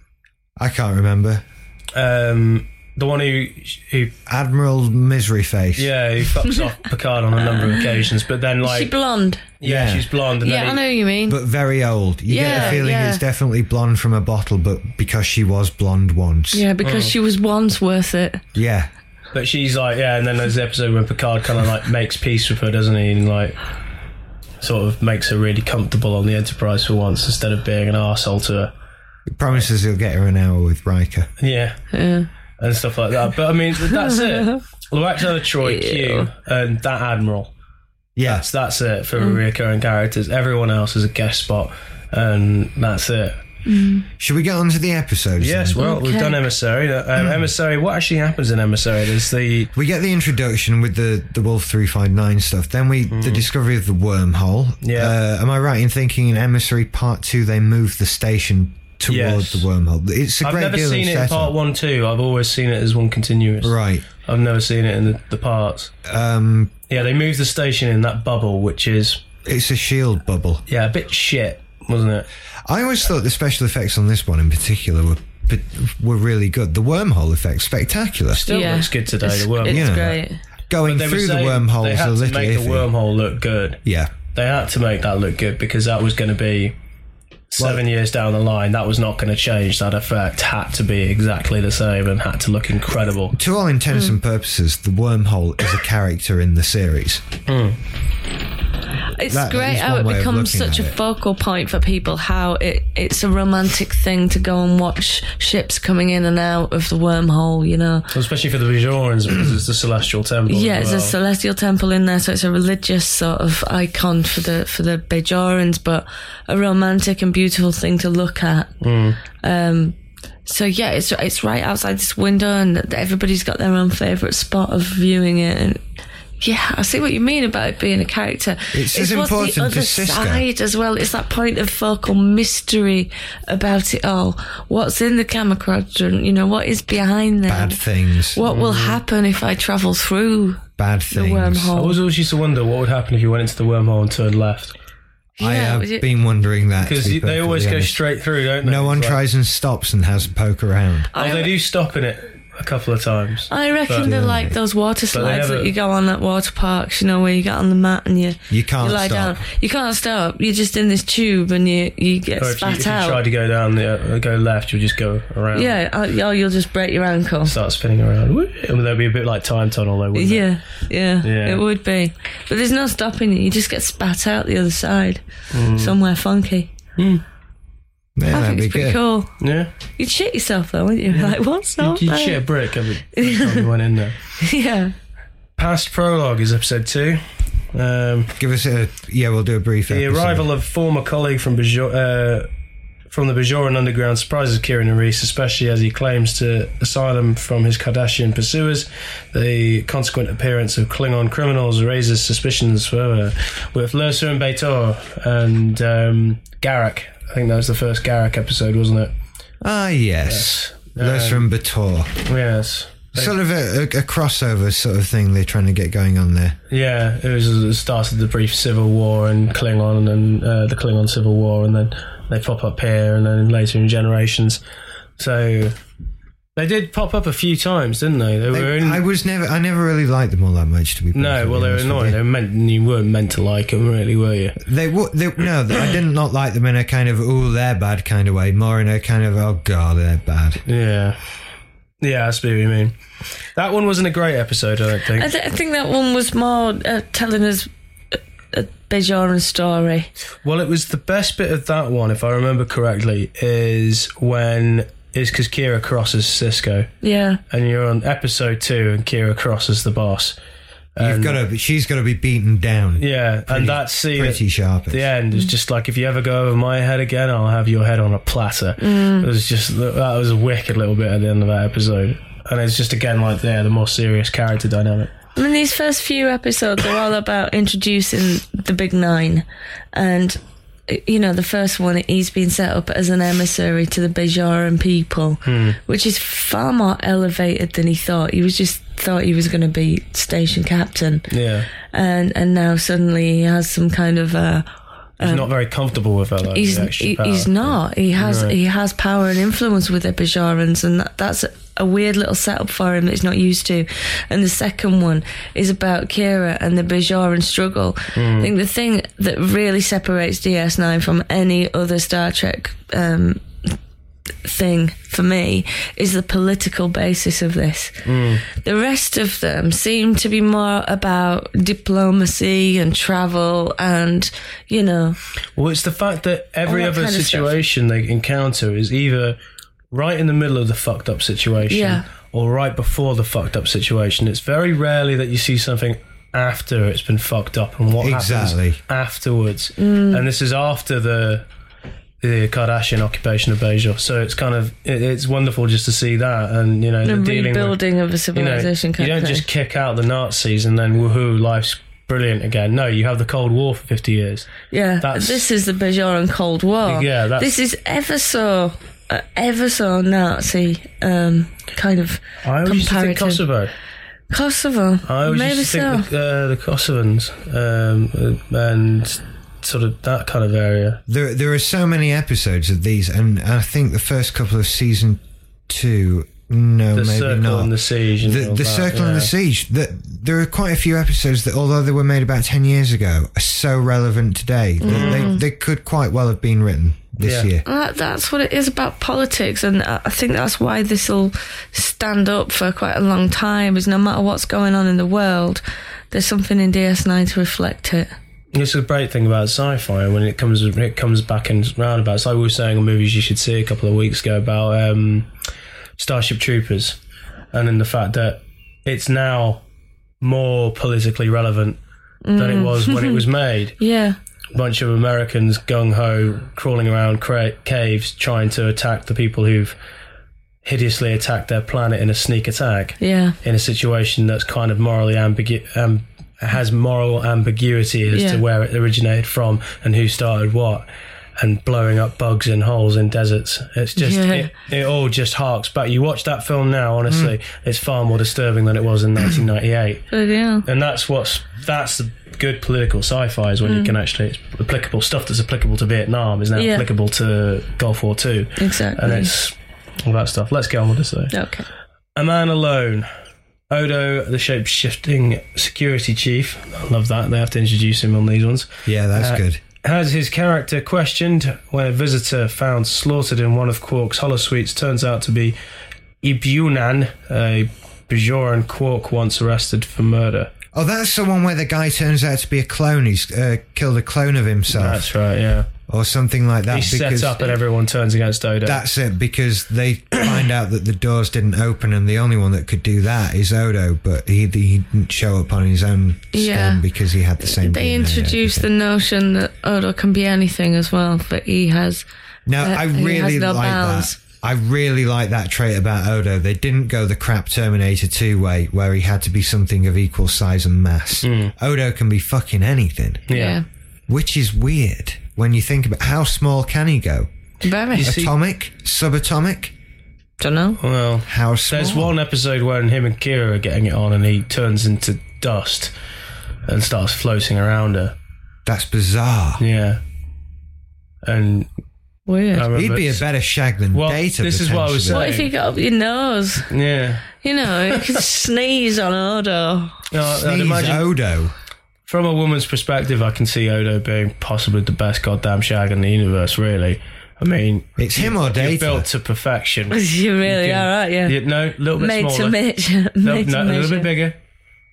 Speaker 1: I can't remember.
Speaker 3: Um, the one who, who...
Speaker 1: Admiral Misery Face.
Speaker 3: Yeah, who fucks off Picard on a number of occasions, but then, like...
Speaker 4: Is she blonde?
Speaker 3: Yeah, yeah. she's blonde. And
Speaker 4: yeah,
Speaker 3: then
Speaker 4: I know what you mean.
Speaker 1: But very old. You
Speaker 4: yeah,
Speaker 1: get a feeling
Speaker 4: yeah.
Speaker 1: it's definitely blonde from a bottle, but because she was blonde once.
Speaker 4: Yeah, because oh. she was once worth it.
Speaker 1: Yeah.
Speaker 3: But she's like, yeah, and then there's the episode where Picard kind of, like, makes peace with her, doesn't he? And, like... sort of makes her really comfortable on the Enterprise for once instead of being an arsehole to her.
Speaker 1: He promises he'll get her an hour with Riker.
Speaker 3: Yeah.
Speaker 4: Yeah.
Speaker 3: And stuff like that. But I mean, that's it. Loaxana Troi, Q, and that Admiral.
Speaker 1: Yeah.
Speaker 3: That's, that's it for mm. recurring characters. Everyone else is a guest spot, and that's it.
Speaker 4: Mm.
Speaker 1: Should we get on to the episodes?
Speaker 3: Yes,
Speaker 1: then?
Speaker 3: well,
Speaker 4: okay.
Speaker 3: we've done Emissary. Um, mm. Emissary, what actually happens in Emissary? There's the...
Speaker 1: We get the introduction with the, the Wolf three five nine stuff. Then we mm. the discovery of the wormhole.
Speaker 3: Yeah.
Speaker 1: Uh, am I right in thinking in Emissary Part two they move the station towards
Speaker 3: yes.
Speaker 1: the wormhole? It's a
Speaker 3: I've
Speaker 1: great
Speaker 3: never
Speaker 1: deal
Speaker 3: seen
Speaker 1: of
Speaker 3: it in
Speaker 1: setup.
Speaker 3: Part one, two. I've always seen it as one continuous.
Speaker 1: Right.
Speaker 3: I've never seen it in the, the parts.
Speaker 1: Um,
Speaker 3: yeah, they moved the station in that bubble, which is...
Speaker 1: It's a shield bubble.
Speaker 3: Yeah, a bit shit, wasn't it?
Speaker 1: I always thought the special effects on this one in particular were were really good. The wormhole effect, spectacular.
Speaker 3: Still
Speaker 4: yeah.
Speaker 3: looks good today,
Speaker 4: It's,
Speaker 3: the wormhole.
Speaker 4: it's
Speaker 1: Yeah.
Speaker 4: great.
Speaker 1: Going through the wormholes
Speaker 3: they had
Speaker 1: a
Speaker 3: to
Speaker 1: little
Speaker 3: make
Speaker 1: iffy.
Speaker 3: the wormhole look good.
Speaker 1: Yeah.
Speaker 3: They had to make that look good because that was going to be seven
Speaker 1: well,
Speaker 3: years down the line. That was not going to change. That effect had to be exactly the same and had to look incredible.
Speaker 1: To all intents mm. and purposes, the wormhole is a character in the series.
Speaker 3: Mm.
Speaker 4: It's
Speaker 1: That
Speaker 4: great
Speaker 1: is
Speaker 4: how
Speaker 1: one
Speaker 4: it
Speaker 1: way of
Speaker 4: becomes
Speaker 1: looking
Speaker 4: such a
Speaker 1: at it.
Speaker 4: focal point for people, how it, it's a romantic thing to go and watch ships coming in and out of the wormhole, you know.
Speaker 3: Well, especially for the Bajorans because it's the Celestial Temple.
Speaker 4: Yeah,
Speaker 3: as
Speaker 4: it's
Speaker 3: well.
Speaker 4: a celestial temple in there, so it's a religious sort of icon for the for the Bajorans, but a romantic and beautiful thing to look at.
Speaker 3: Mm.
Speaker 4: Um, so yeah, it's it's right outside this window, and everybody's got their own favourite spot of viewing it. And yeah, I see what you mean about it being a character.
Speaker 1: It's,
Speaker 4: it's
Speaker 1: as
Speaker 4: what's
Speaker 1: important
Speaker 4: the other
Speaker 1: to Sisko.
Speaker 4: side as well. It's that point of focal mystery about it all. What's in the Gamma Quadrant? You know, what is behind there?
Speaker 1: Bad things.
Speaker 4: What mm. will happen if I travel through
Speaker 1: Bad
Speaker 4: the
Speaker 1: things.
Speaker 4: wormhole?
Speaker 3: I was always used to wonder what would happen if you went into the wormhole and turned left.
Speaker 1: I
Speaker 4: Yeah,
Speaker 1: have
Speaker 4: was it-
Speaker 1: been wondering that.
Speaker 3: Because
Speaker 1: to be
Speaker 3: they always
Speaker 1: perfectly
Speaker 3: go
Speaker 1: honest.
Speaker 3: straight through, don't they?
Speaker 1: No one
Speaker 3: It's like-
Speaker 1: tries and stops and has a poke around.
Speaker 3: Oh, they do stop in it a couple of times.
Speaker 4: I reckon
Speaker 3: But-
Speaker 4: they're like those water
Speaker 3: they
Speaker 4: slides
Speaker 3: never-
Speaker 4: that you go on at water parks, you know, where you get on the mat and you,
Speaker 1: You can't
Speaker 4: you lie
Speaker 1: stop.
Speaker 4: down. You can't stop. You're just in this tube and you, you get
Speaker 3: Or if you,
Speaker 4: spat
Speaker 3: if you
Speaker 4: out.
Speaker 3: try to go down, the, uh, go left, you'll just go around.
Speaker 4: Yeah, or or you'll just break your ankle.
Speaker 3: Start spinning around. Woo! And there'll be a bit like time tunnel, though, wouldn't it?
Speaker 4: Yeah, yeah,
Speaker 3: Yeah.
Speaker 4: it would be. But there's no stopping you. You just get spat out the other side,
Speaker 3: Mm.
Speaker 4: somewhere funky.
Speaker 3: Mm.
Speaker 1: Yeah,
Speaker 4: I
Speaker 1: that'd
Speaker 4: think
Speaker 1: be
Speaker 4: it's pretty
Speaker 1: good.
Speaker 4: cool.
Speaker 3: Yeah.
Speaker 4: You'd shit yourself though, wouldn't you? Like, what's
Speaker 3: You,
Speaker 4: up
Speaker 3: you
Speaker 4: there?
Speaker 3: shit a brick every time you went in there.
Speaker 4: Yeah.
Speaker 3: Past prologue is episode two. Um,
Speaker 1: Give us a yeah. We'll do a brief.
Speaker 3: the
Speaker 1: episode.
Speaker 3: arrival of former colleague from Bajor, uh, from the Bajoran underground surprises Kieran and Reese, especially as he claims to asylum from his Cardassian pursuers. The consequent appearance of Klingon criminals raises suspicions further, with Lursa and B'Etor and um, Garak. I think that was the first Garak episode, wasn't it?
Speaker 1: Ah yes,
Speaker 3: Yes.
Speaker 1: Lursa and B'Etor.
Speaker 3: Yes.
Speaker 1: Sort of a, a, a crossover sort of thing they're trying to get going on there.
Speaker 3: Yeah, it was it started the brief civil war and Klingon and uh, the Klingon civil war, and then they pop up here, and then later in Generations. So they did pop up a few times, didn't they? They,
Speaker 1: They-
Speaker 3: were in.
Speaker 1: I was never, I never really liked them all that much. To be
Speaker 3: no,
Speaker 1: perfectly
Speaker 3: well, they were
Speaker 1: honest with
Speaker 3: annoying.
Speaker 1: you.
Speaker 3: They were meant. You weren't meant to like them, really, were you?
Speaker 1: They w- they no, I did not like them in a kind of ooh they're bad kind of way. More in a kind of oh god they're bad.
Speaker 3: Yeah, yeah, I see what you mean. That one wasn't a great episode, I don't think.
Speaker 4: I, th- I think that one was more uh, telling us a, a Bajoran story.
Speaker 3: Well, it was the best bit of that one, if I remember correctly, is when is because Kira crosses Sisko.
Speaker 4: Yeah.
Speaker 3: And you're on episode two, and Kira crosses the boss,
Speaker 1: You've got to. She's got to be beaten down.
Speaker 3: Yeah,
Speaker 1: pretty,
Speaker 3: and that scene
Speaker 1: pretty sharp.
Speaker 3: At the end is just like, if you ever go over my head again, I'll have your head on a platter.
Speaker 4: Mm.
Speaker 3: It was just that was a wicked little bit at the end of that episode, and it's just again like there the more serious character dynamic.
Speaker 4: I mean, these first few episodes are all about introducing the Big Nine, and you know, the first one, he's been set up as an emissary to the Bajoran people,
Speaker 3: hmm.
Speaker 4: which is far more elevated than he thought. He was just thought he was going to be station captain,
Speaker 3: Yeah,
Speaker 4: and and now suddenly he has some kind of a.
Speaker 3: he's
Speaker 4: Um,
Speaker 3: not very comfortable with that. Like,
Speaker 4: he's
Speaker 3: the extra
Speaker 4: he,
Speaker 3: power.
Speaker 4: he's not. He has
Speaker 3: Right.
Speaker 4: he has power and influence with the Bajorans, and that, that's a, a weird little setup for him that he's not used to. And the second one is about Kira and the Bajoran struggle.
Speaker 3: Mm.
Speaker 4: I think the thing that really separates D S nine from any other Star Trek um, thing for me is the political basis of this.
Speaker 3: Mm.
Speaker 4: The rest of them seem to be more about diplomacy and travel and, you know.
Speaker 3: Well, it's the fact that every
Speaker 4: All that
Speaker 3: other
Speaker 4: kind of
Speaker 3: situation they encounter is either right in the middle of the fucked up situation
Speaker 4: Yeah.
Speaker 3: or right before the fucked up situation. It's very rarely that you see something after it's been fucked up and what
Speaker 1: Exactly.
Speaker 3: happens afterwards.
Speaker 4: Mm.
Speaker 3: And this is after the the Kardashian occupation of Bajor. So it's kind of, it, it's wonderful just to see that, and, you know,
Speaker 4: The
Speaker 3: the dealing with,
Speaker 4: rebuilding of a
Speaker 3: you know,
Speaker 4: civilization
Speaker 3: you
Speaker 4: kind
Speaker 3: don't
Speaker 4: of thing.
Speaker 3: just kick out the Nazis and then woohoo, life's brilliant again. No, you have the Cold War for fifty years.
Speaker 4: Yeah,
Speaker 3: That's-
Speaker 4: this is the Bajoran Cold War.
Speaker 3: Yeah, that's-
Speaker 4: this is ever so, uh, ever so Nazi um, kind of
Speaker 3: I always used to think
Speaker 4: comparative.
Speaker 3: Kosovo.
Speaker 4: Kosovo,
Speaker 3: I always
Speaker 4: maybe
Speaker 3: used to
Speaker 4: so.
Speaker 3: think the, uh, the Kosovans um, uh, and sort of that kind of area.
Speaker 1: There, there are so many episodes of these, and I think the first couple of season two, no,
Speaker 3: The
Speaker 1: maybe
Speaker 3: Circle
Speaker 1: not.
Speaker 3: and the Siege. And
Speaker 1: The,
Speaker 3: all
Speaker 1: the
Speaker 3: that,
Speaker 1: Circle
Speaker 3: yeah.
Speaker 1: and the Siege. That there are quite a few episodes that, although they were made about ten years ago, are so relevant today. They, they, they could quite well have been written this
Speaker 3: Yeah.
Speaker 1: year.
Speaker 4: Well, that, that's what it is about politics, and I I think that's why this will stand up for quite a long time. Is no matter what's going on in the world, there's something in D S nine to reflect it.
Speaker 3: It's a great thing about sci-fi when it comes it comes back in roundabouts. Like we were saying in movies you should see a couple of weeks ago about um, Starship Troopers, and in the fact that it's now more politically relevant than it was when it was made.
Speaker 4: Yeah,
Speaker 3: A bunch of Americans gung-ho crawling around cra- caves trying to attack the people who've hideously attacked their planet in a sneak attack
Speaker 4: yeah,
Speaker 3: in a situation that's kind of morally ambigu- um, has moral ambiguity as
Speaker 4: Yeah.
Speaker 3: to where it originated from and who started what, and blowing up bugs in holes in deserts. It's just
Speaker 4: Yeah.
Speaker 3: it, it all just harks back. You watch that film now, honestly, it's far more disturbing than it was in nineteen ninety-eight.
Speaker 4: but yeah.
Speaker 3: And that's what's that's the good political sci-fi is when you can actually, it's applicable stuff that's applicable to Vietnam is now
Speaker 4: Yeah.
Speaker 3: applicable to Gulf War Two,
Speaker 4: Exactly.
Speaker 3: and it's all that stuff. Let's get on with this though.
Speaker 4: Okay.
Speaker 3: A Man Alone. Odo, the shape-shifting security chief. I love that. They have to introduce him on these ones.
Speaker 1: Yeah, that's
Speaker 3: Uh,
Speaker 1: good.
Speaker 3: Has his character questioned when a visitor found slaughtered in one of Quark's holosuites turns out to be Ibunan, a Bajoran Quark once arrested for murder.
Speaker 1: Oh, that's the one where the guy turns out to be a clone. He's uh, killed a clone of himself.
Speaker 3: That's right, yeah.
Speaker 1: Or something like that.
Speaker 3: He
Speaker 1: because
Speaker 3: sets up and everyone turns against Odo.
Speaker 1: That's it, because they find out that the doors didn't open, and the only one that could do that is Odo, but he, he didn't show up on his own stem
Speaker 4: Yeah.
Speaker 1: because he had the same
Speaker 4: They
Speaker 1: D N A,
Speaker 4: introduced the
Speaker 1: everything.
Speaker 4: notion that Odo can be anything as well, but he has.
Speaker 1: Now,
Speaker 4: uh,
Speaker 1: I
Speaker 4: he has
Speaker 1: really
Speaker 4: no
Speaker 1: like
Speaker 4: bounds.
Speaker 1: that. I really like that trait about Odo. They didn't go the crap Terminator two way, where he had to be something of equal size and mass. Odo can be fucking anything,
Speaker 3: yeah.
Speaker 4: Yeah.
Speaker 1: which is weird when you think about how small can he go.
Speaker 4: Very.
Speaker 3: see-
Speaker 1: Atomic? Subatomic?
Speaker 4: Don't know.
Speaker 3: Well,
Speaker 1: How small?
Speaker 3: there's one episode when him and Kira are getting it on and he turns into dust and starts floating around her.
Speaker 1: That's bizarre.
Speaker 3: Yeah. And
Speaker 4: Weird.
Speaker 3: I remember
Speaker 1: He'd be a
Speaker 3: it's-
Speaker 1: better shag than
Speaker 3: Well,
Speaker 1: Data.
Speaker 3: this is what I was
Speaker 1: potentially.
Speaker 4: What if you got up your nose?
Speaker 3: Yeah.
Speaker 4: You know, you could sneeze on Odo.
Speaker 3: No, I'd
Speaker 1: Sneeze
Speaker 3: imagine
Speaker 1: Odo.
Speaker 3: from a woman's perspective, I can see Odo being possibly the best goddamn shag in the universe, really. I mean,
Speaker 1: It's him or
Speaker 3: you're
Speaker 1: Data.
Speaker 3: built to perfection.
Speaker 4: You really
Speaker 3: You can-
Speaker 4: are, right? Yeah.
Speaker 3: You- no, a little bit
Speaker 4: Made
Speaker 3: smaller.
Speaker 4: to Mitch.
Speaker 3: No,
Speaker 4: Made
Speaker 3: no,
Speaker 4: to
Speaker 3: a little
Speaker 4: measure.
Speaker 3: bit bigger.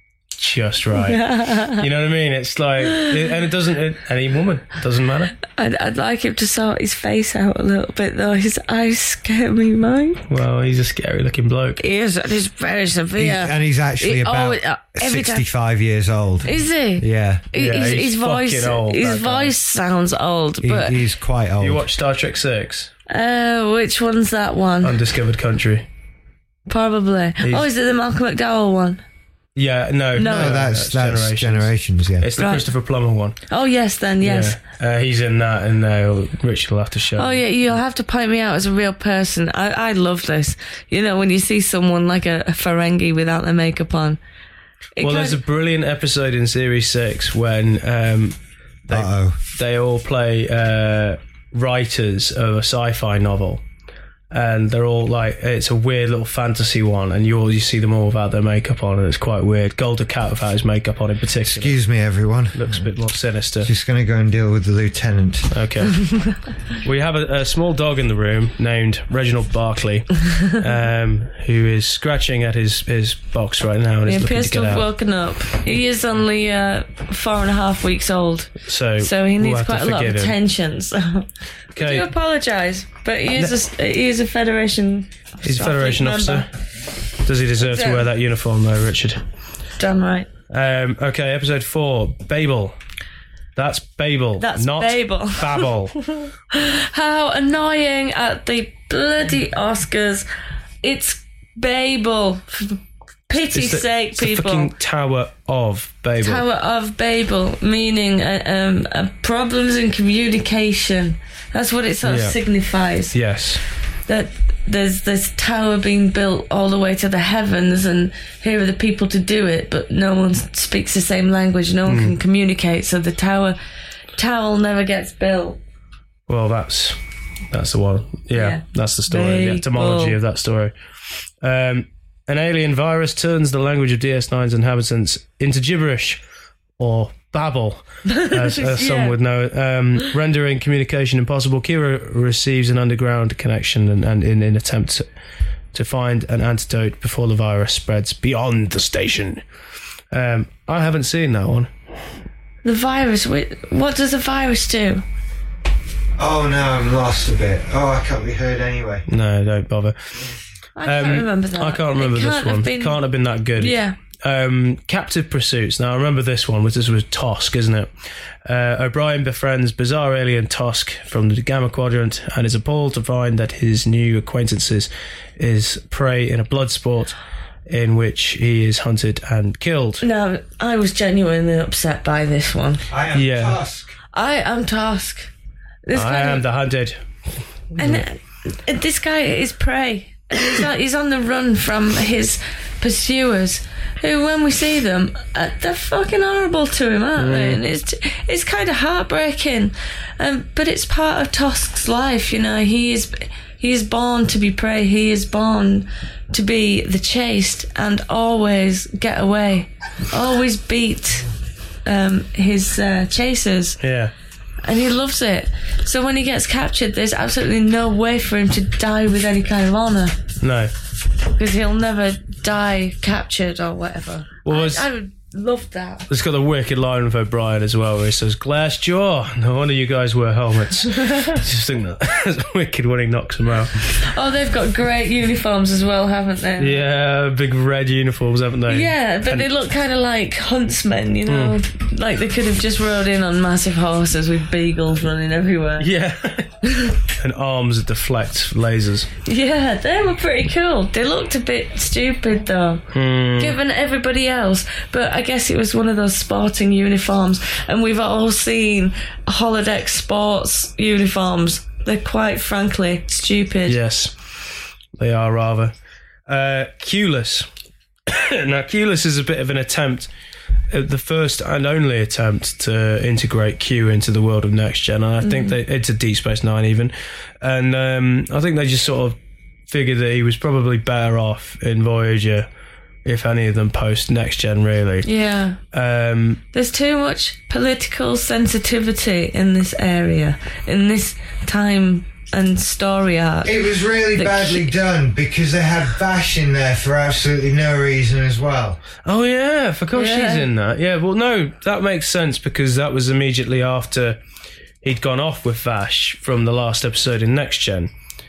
Speaker 3: just right. You know what I mean? It's like, and it doesn't, it, any woman, doesn't matter.
Speaker 4: I'd, I'd like him to sort his face out a little bit, though. His eyes scare me, mate.
Speaker 3: Well, he's a scary looking bloke.
Speaker 4: He is, and he's very severe.
Speaker 1: He's, and he's actually
Speaker 4: He-
Speaker 1: about
Speaker 4: oh, uh, every time-
Speaker 1: sixty-five years old.
Speaker 4: Is he?
Speaker 1: Yeah.
Speaker 4: He-
Speaker 3: Yeah,
Speaker 4: his,
Speaker 3: he's
Speaker 4: his voice,
Speaker 3: fucking old,
Speaker 4: his
Speaker 3: that guy.
Speaker 4: voice sounds old,
Speaker 1: He,
Speaker 4: but
Speaker 1: he's quite old.
Speaker 3: You watch Star Trek six?
Speaker 4: uh, which one's that one?
Speaker 3: Undiscovered Country.
Speaker 4: Probably.
Speaker 3: He's-
Speaker 4: Oh, is it the Malcolm McDowell one?
Speaker 3: Yeah, no.
Speaker 4: No.
Speaker 1: No, that's, that's generations. yeah.
Speaker 3: It's the
Speaker 4: Right.
Speaker 3: Christopher Plummer one.
Speaker 4: Oh, yes, then, yes.
Speaker 3: Yeah. Uh, he's in that, and uh, Richard will have to show
Speaker 4: Oh,
Speaker 3: me.
Speaker 4: yeah, you'll have to point me out as a real person. I, I love this. You know, when you see someone like a, a Ferengi without their makeup on. It
Speaker 3: Well,
Speaker 4: kind
Speaker 3: there's a brilliant episode in Series six when um, they,
Speaker 1: Uh-oh.
Speaker 3: they all play uh, writers of a sci-fi novel. And they're all like, it's a weird little fantasy one, and you all you see them all without their makeup on, and it's quite weird. Golden Cat without his makeup on in particular.
Speaker 1: Excuse me, everyone.
Speaker 3: Looks a bit more sinister.
Speaker 1: Just going to go and deal with the lieutenant.
Speaker 3: Okay. We have a, a small dog in the room named Reginald Barclay, um, who is scratching at his, his box right now and
Speaker 4: He
Speaker 3: is looking
Speaker 4: appears
Speaker 3: to
Speaker 4: to
Speaker 3: get
Speaker 4: have
Speaker 3: out.
Speaker 4: woken up. He is only uh, four and a half weeks old,
Speaker 3: So,
Speaker 4: so he
Speaker 3: we'll
Speaker 4: needs
Speaker 3: have to
Speaker 4: quite a lot of
Speaker 3: forgive him.
Speaker 4: attention. So I
Speaker 3: Okay.
Speaker 4: do apologise, but he is a, he is a Federation.
Speaker 3: He's a Federation
Speaker 4: member.
Speaker 3: officer. Does he deserve to
Speaker 4: Yeah.
Speaker 3: wear that uniform, though, Richard?
Speaker 4: Damn right.
Speaker 3: Um, okay, episode four, Babel. That's Babel,
Speaker 4: That's
Speaker 3: not
Speaker 4: Babel.
Speaker 3: Babel.
Speaker 4: How annoying at the bloody Oscars. It's Babel. For pity's
Speaker 3: It's the,
Speaker 4: sake,
Speaker 3: it's the
Speaker 4: people.
Speaker 3: fucking Tower of Babel.
Speaker 4: Tower of Babel, meaning uh, um, uh, problems in communication. That's what it sort of
Speaker 3: Yeah.
Speaker 4: signifies.
Speaker 3: Yes.
Speaker 4: That there's this tower being built all the way to the heavens, and here are the people to do it, but no one speaks the same language. No one
Speaker 3: Hmm.
Speaker 4: can communicate, so the tower tower never gets built.
Speaker 3: Well, that's that's the one. Yeah,
Speaker 4: Yeah.
Speaker 3: that's the story. The
Speaker 4: Babel.
Speaker 3: etymology of that story. Um, an alien virus turns the language of D S nine's inhabitants into gibberish, or babble, as, as some
Speaker 4: Yeah.
Speaker 3: would know it, um, rendering communication impossible. Kira receives an underground connection and, and in an attempt to, to find an antidote before the virus spreads beyond the station. Um, I haven't seen that one.
Speaker 4: The virus. wait, What does the virus do?
Speaker 1: Oh no, I'm lost a bit. Oh, I can't be heard anyway.
Speaker 3: No, don't bother.
Speaker 4: I can't
Speaker 3: Um,
Speaker 4: remember that.
Speaker 3: I can't remember
Speaker 4: It
Speaker 3: this
Speaker 4: can't
Speaker 3: one.
Speaker 4: have been-
Speaker 3: Can't have been that good.
Speaker 4: Yeah.
Speaker 3: Um, Captive Pursuits. Now, I remember this one. This was Tosk, isn't it? Uh, O'Brien befriends bizarre alien Tosk from the Gamma Quadrant and is appalled to find that his new acquaintances is prey in a blood sport in which he is hunted and killed.
Speaker 4: No, I was genuinely upset by this one.
Speaker 1: I am
Speaker 3: Yeah.
Speaker 1: Tusk.
Speaker 4: I am Task. This
Speaker 3: I
Speaker 4: guy,
Speaker 3: am the hunted.
Speaker 4: and uh, this guy is prey. He's on, he's on the run from his pursuers, who, when we see them, uh, they're fucking horrible to him, aren't they? And it's it's kind of heartbreaking, um, but it's part of Tusk's life. You know, he is he is born to be prey. He is born to be the chased and always get away, always beat um, his uh, chasers.
Speaker 3: Yeah.
Speaker 4: And he loves it. So when he gets captured, there's absolutely no way for him to die with any kind of honour,
Speaker 3: No.
Speaker 4: because he'll never die captured or whatever.
Speaker 3: Well,
Speaker 4: I,
Speaker 3: it's-
Speaker 4: I would love that.
Speaker 3: It's got the wicked line with O'Brien as well, where he says, "Glass jaw. No wonder you guys wear helmets." I just think that that's wicked when he knocks them out.
Speaker 4: Oh, they've got great uniforms as well, haven't they?
Speaker 3: Yeah, big red uniforms, haven't they?
Speaker 4: Yeah, but
Speaker 3: And-
Speaker 4: they look kind of like huntsmen, you know? Like they could have just rode in on massive horses with beagles running everywhere.
Speaker 3: Yeah. And arms that deflect lasers.
Speaker 4: Yeah, they were pretty cool. They looked a bit stupid though, given everybody else. But I guess it was one of those sporting uniforms, and we've all seen holodeck sports uniforms. They're quite frankly stupid.
Speaker 3: Yes, they are rather. Uh, Q-less. Now, Q-less is a bit of an attempt, uh, the first and only attempt to integrate Q into the world of Next Gen. And I think they, it's a Deep Space Nine even. And um, I think they just sort of figured that he was probably better off in Voyager, if any of them post Next Gen, really.
Speaker 4: Yeah.
Speaker 3: Um,
Speaker 4: There's too much political sensitivity in this area, in this time and story arc.
Speaker 1: It was really
Speaker 4: The
Speaker 1: badly
Speaker 4: ki-
Speaker 1: done because they had Vash in there for absolutely no reason as well.
Speaker 3: Oh yeah, I forgot
Speaker 4: Yeah.
Speaker 3: she's in that. Yeah, well, no, that makes sense because that was immediately after he'd gone off with Vash from the last episode in Next Gen.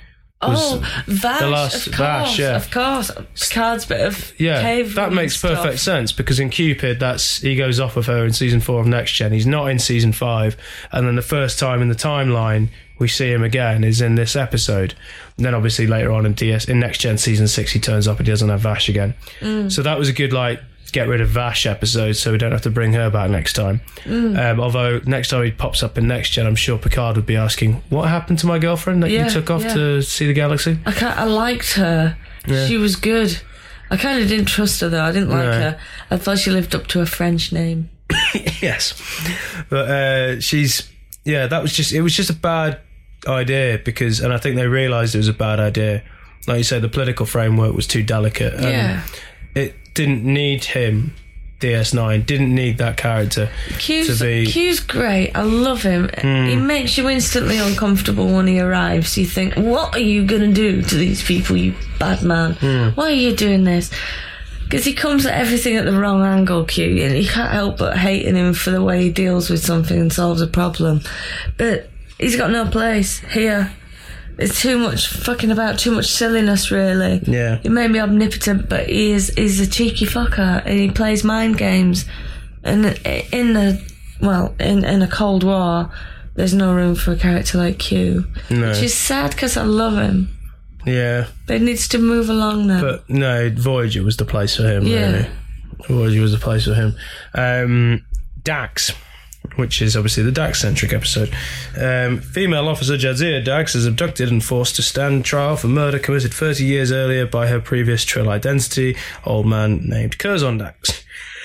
Speaker 4: Oh, Vash,
Speaker 3: the last
Speaker 4: of course,
Speaker 3: Vash, yeah.
Speaker 4: of course. Picard's bit of
Speaker 3: Yeah,
Speaker 4: cave
Speaker 3: that makes
Speaker 4: stuff.
Speaker 3: perfect sense because in Cupid, that's he goes off with her in season four of Next Gen. He's not in season five, and then the first time in the timeline we see him again is in this episode. And then obviously later on in D S in Next Gen season six, he turns up and he doesn't have Vash again.
Speaker 4: Mm.
Speaker 3: So that was a good like get rid of Vash episode, so we don't have to bring her back next time.
Speaker 4: Mm.
Speaker 3: Um, although next time he pops up in Next Gen, I'm sure Picard would be asking, "What happened to my girlfriend that
Speaker 4: Yeah,
Speaker 3: you took off
Speaker 4: yeah.
Speaker 3: to see the galaxy?"
Speaker 4: I can't, I liked her.
Speaker 3: Yeah.
Speaker 4: She was good. I kind of didn't trust her though. I didn't like
Speaker 3: No.
Speaker 4: her. I thought she lived up to a French name.
Speaker 3: Yes, but uh, she's yeah. That was just it was just a bad idea because, and I think they realised it was a bad idea. Like you say, the political framework was too delicate. And
Speaker 4: Yeah.
Speaker 3: it didn't need him. D S nine didn't need that character
Speaker 4: Q's,
Speaker 3: to be.
Speaker 4: Q's great. I love him. He makes you instantly uncomfortable when he arrives. You think, what are you going to do to these people, you bad man? Why are you doing this? Because he comes at everything at the wrong angle, Q, and you can't help but hating him for the way he deals with something and solves a problem. But he's got no place here. It's too much fucking about, too much silliness, really.
Speaker 3: Yeah.
Speaker 4: He made me omnipotent, but he is he's a cheeky fucker, and he plays mind games. And in the, well, in, in a Cold War, there's no room for a character like Q.
Speaker 3: No.
Speaker 4: Which is sad, because I love him.
Speaker 3: Yeah,
Speaker 4: But he needs to move along now.
Speaker 3: but no, Voyager was the place for him.
Speaker 4: Yeah.
Speaker 3: Really. Voyager was the place for him. Um, Dax, which is obviously the Dax-centric episode. Um, female officer Jadzia Dax is abducted and forced to stand trial for murder committed thirty years earlier by her previous Trill identity, old man named Curzon Dax.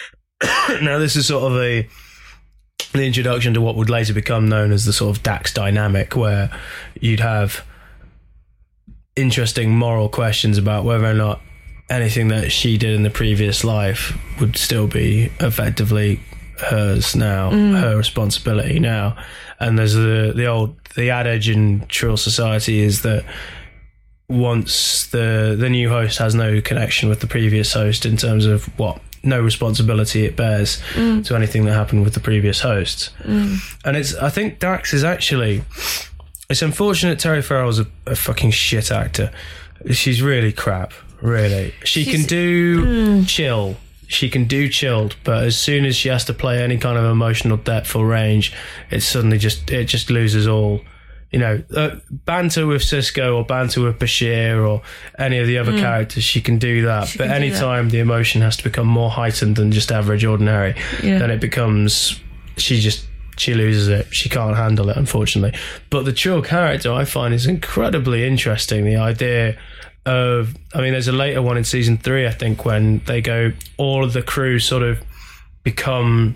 Speaker 3: Now, this is sort of a the introduction to what would later become known as the sort of Dax dynamic, where you'd have interesting moral questions about whether or not anything that she did in the previous life would still be effectively hers now, her responsibility now. And there's the the old the adage in Trill society is that once the the new host has no connection with the previous host in terms of what no responsibility it bears to anything that happened with the previous hosts. And it's I think Dax is actually it's unfortunate Terry Farrell's a, a fucking shit actor. She's really crap, really. She
Speaker 4: She's-
Speaker 3: can do chill. She can do chilled, but as soon as she has to play any kind of emotional depth or range, it suddenly just it just loses all. You know, uh, banter with Sisko or banter with Bashir or any of the other characters, she can do that.
Speaker 4: She
Speaker 3: but
Speaker 4: can do
Speaker 3: anytime the emotion has to become more heightened than just average ordinary,
Speaker 4: Yeah.
Speaker 3: then it becomes she just she loses it. She can't handle it, unfortunately. But the Trill character I find is incredibly interesting. The idea of, I mean, there's a later one in season three, I think, when they go, all of the crew sort of become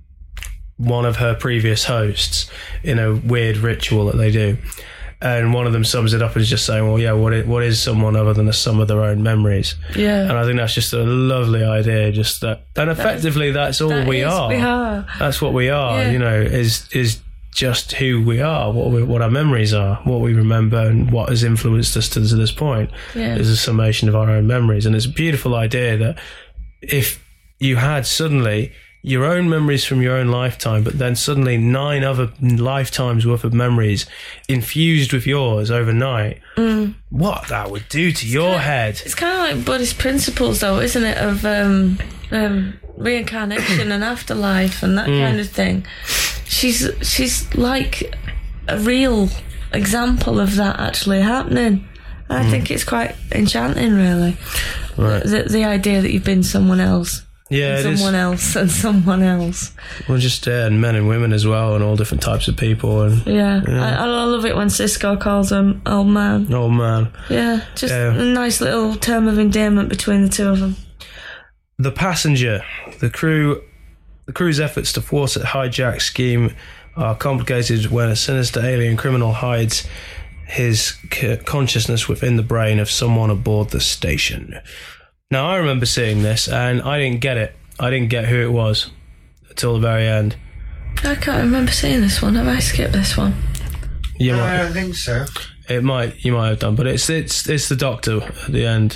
Speaker 3: one of her previous hosts in a weird ritual that they do. And one of them sums it up as just saying, well, yeah, what is, what is someone other than a sum of their own memories?
Speaker 4: Yeah.
Speaker 3: And I think that's just a lovely idea, just that. And effectively, that's all
Speaker 4: That
Speaker 3: we
Speaker 4: is-
Speaker 3: are.
Speaker 4: we are.
Speaker 3: That's what we are,
Speaker 4: Yeah.
Speaker 3: you know, is is just who we are, what we, what our memories are, what we remember, and what has influenced us to, to this point
Speaker 4: Yeah.
Speaker 3: is a summation of our own memories. And it's a beautiful idea that if you had suddenly your own memories from your own lifetime, but then suddenly nine other lifetimes worth of memories infused with yours overnight,
Speaker 4: Mm.
Speaker 3: what that would do to your head.
Speaker 4: It's kind of like Buddhist principles, though, isn't it? Of um, um, reincarnation and afterlife and that kind of thing. She's she's like a real example of that actually happening. I think it's quite enchanting, really.
Speaker 3: Right.
Speaker 4: The the idea that you've been someone else,
Speaker 3: Yeah,
Speaker 4: and
Speaker 3: it is.
Speaker 4: someone else, and someone else.
Speaker 3: Well, just uh, and men and women as well, and all different types of people. And
Speaker 4: Yeah,
Speaker 3: Yeah.
Speaker 4: I, I love it when Sisko calls him old man.
Speaker 3: oh man,
Speaker 4: Yeah, just
Speaker 3: Yeah.
Speaker 4: a nice little term of endearment between the two of them.
Speaker 3: The Passenger, the crew, the crew's efforts to thwart a hijack scheme are complicated when a sinister alien criminal hides his c- consciousness within the brain of someone aboard the station. Now, I remember seeing this, and I didn't get it. I didn't get who it was until the very end.
Speaker 4: I can't remember seeing this one. Have I skipped this one?
Speaker 3: You
Speaker 1: I
Speaker 3: might,
Speaker 1: don't think so.
Speaker 3: it might, you might have done, but it's it's it's the Doctor at the end,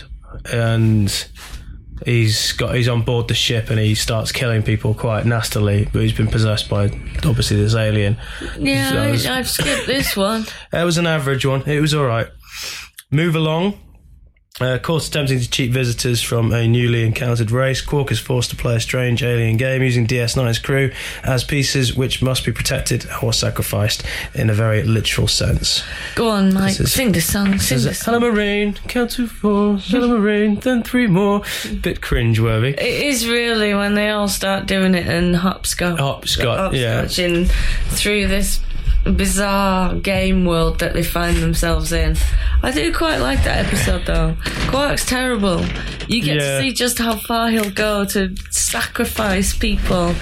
Speaker 3: and he's got he's on board the ship and he starts killing people quite nastily, but he's been possessed by obviously this alien.
Speaker 4: Yeah,
Speaker 3: So it was-
Speaker 4: I, I've skipped this one.
Speaker 3: It was an average one. It was all right. Move along. Uh, Quark's attempting to cheat visitors from a newly encountered race. Quark is forced to play a strange alien game using D S nine's crew as pieces which must be protected or sacrificed in a very literal sense.
Speaker 4: Go on, Mike.
Speaker 3: This is-
Speaker 4: Sing the song. Sing the
Speaker 3: There's
Speaker 4: song.
Speaker 3: Marine, count to four, Marine, then three more. Bit cringeworthy.
Speaker 4: It is really when they all start doing it and hopscotch.
Speaker 3: Hopscotch, yeah.
Speaker 4: Hopscotching through this bizarre game world that they find themselves in. I do quite like that episode though. Quark's terrible. You get
Speaker 3: Yeah.
Speaker 4: to see just how far he'll go to sacrifice people.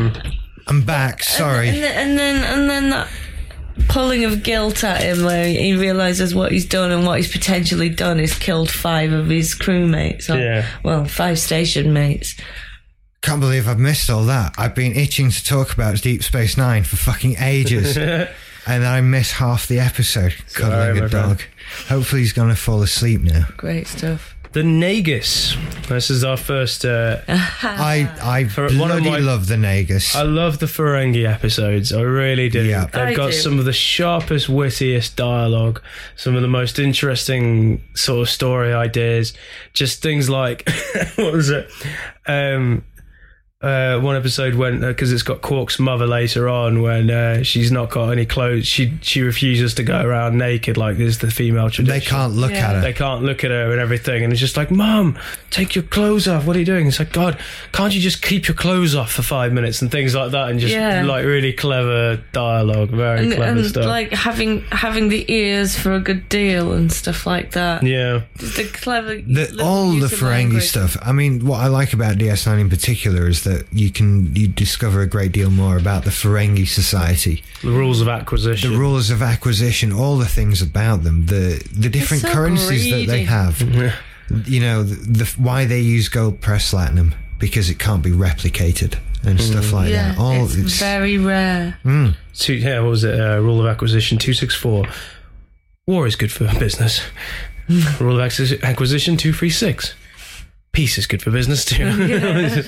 Speaker 1: I'm back. Sorry.
Speaker 4: And, then- and then and then that pulling of guilt at him where he realises what he's done and what he's potentially done is killed five of his crewmates. Or,
Speaker 3: Yeah.
Speaker 4: Well, five station mates.
Speaker 1: Can't believe I've missed all that. I've been itching to talk about Deep Space Nine for fucking ages. And then I miss half the episode. Cuddling
Speaker 3: my
Speaker 1: a dog. Hopefully he's going to fall asleep now.
Speaker 4: Great stuff.
Speaker 3: The Nagus. This is our first. Uh,
Speaker 1: I I
Speaker 3: For one of
Speaker 1: bloody
Speaker 3: my-
Speaker 1: love the Nagus.
Speaker 3: I love the Ferengi episodes. I really do.
Speaker 1: Yeah.
Speaker 3: They've
Speaker 4: I
Speaker 3: got
Speaker 4: do.
Speaker 3: some of the sharpest, wittiest dialogue, some of the most interesting sort of story ideas. Just things like, what was it? Um, uh, one episode when, because it's got Quark's mother later on, when uh, she's not got any clothes, she she refuses to go around naked like this is the female tradition.
Speaker 1: They can't look
Speaker 4: Yeah.
Speaker 1: at her.
Speaker 3: They can't look at her and everything, and it's just like, Mum, take your clothes off. What are you doing? It's like, God, can't you just keep your clothes off for five minutes and things like that, and just
Speaker 4: Yeah.
Speaker 3: like really clever dialogue, very
Speaker 4: And,
Speaker 3: clever
Speaker 4: and
Speaker 3: stuff.
Speaker 4: like having having the ears for a good deal and stuff like that.
Speaker 3: yeah,
Speaker 4: Just the clever.
Speaker 1: The,
Speaker 4: little
Speaker 1: all the
Speaker 4: use of
Speaker 1: Ferengi
Speaker 4: language.
Speaker 1: stuff. I mean, what I like about D S nine in particular is that you can you discover a great deal more about the Ferengi society,
Speaker 3: the rules of acquisition.
Speaker 1: the rules of acquisition, all the things about them, the the different
Speaker 4: so
Speaker 1: currencies that they
Speaker 4: greedy.
Speaker 1: have. You know, the, the why they use gold press platinum, because it can't be replicated and stuff like
Speaker 4: Yeah,
Speaker 1: that. All
Speaker 4: it's, very rare.
Speaker 3: Two, yeah, what was it? Uh, rule of acquisition two six four. War is good for business. Rule of acquisi- acquisition two three six. Peace is good for business too.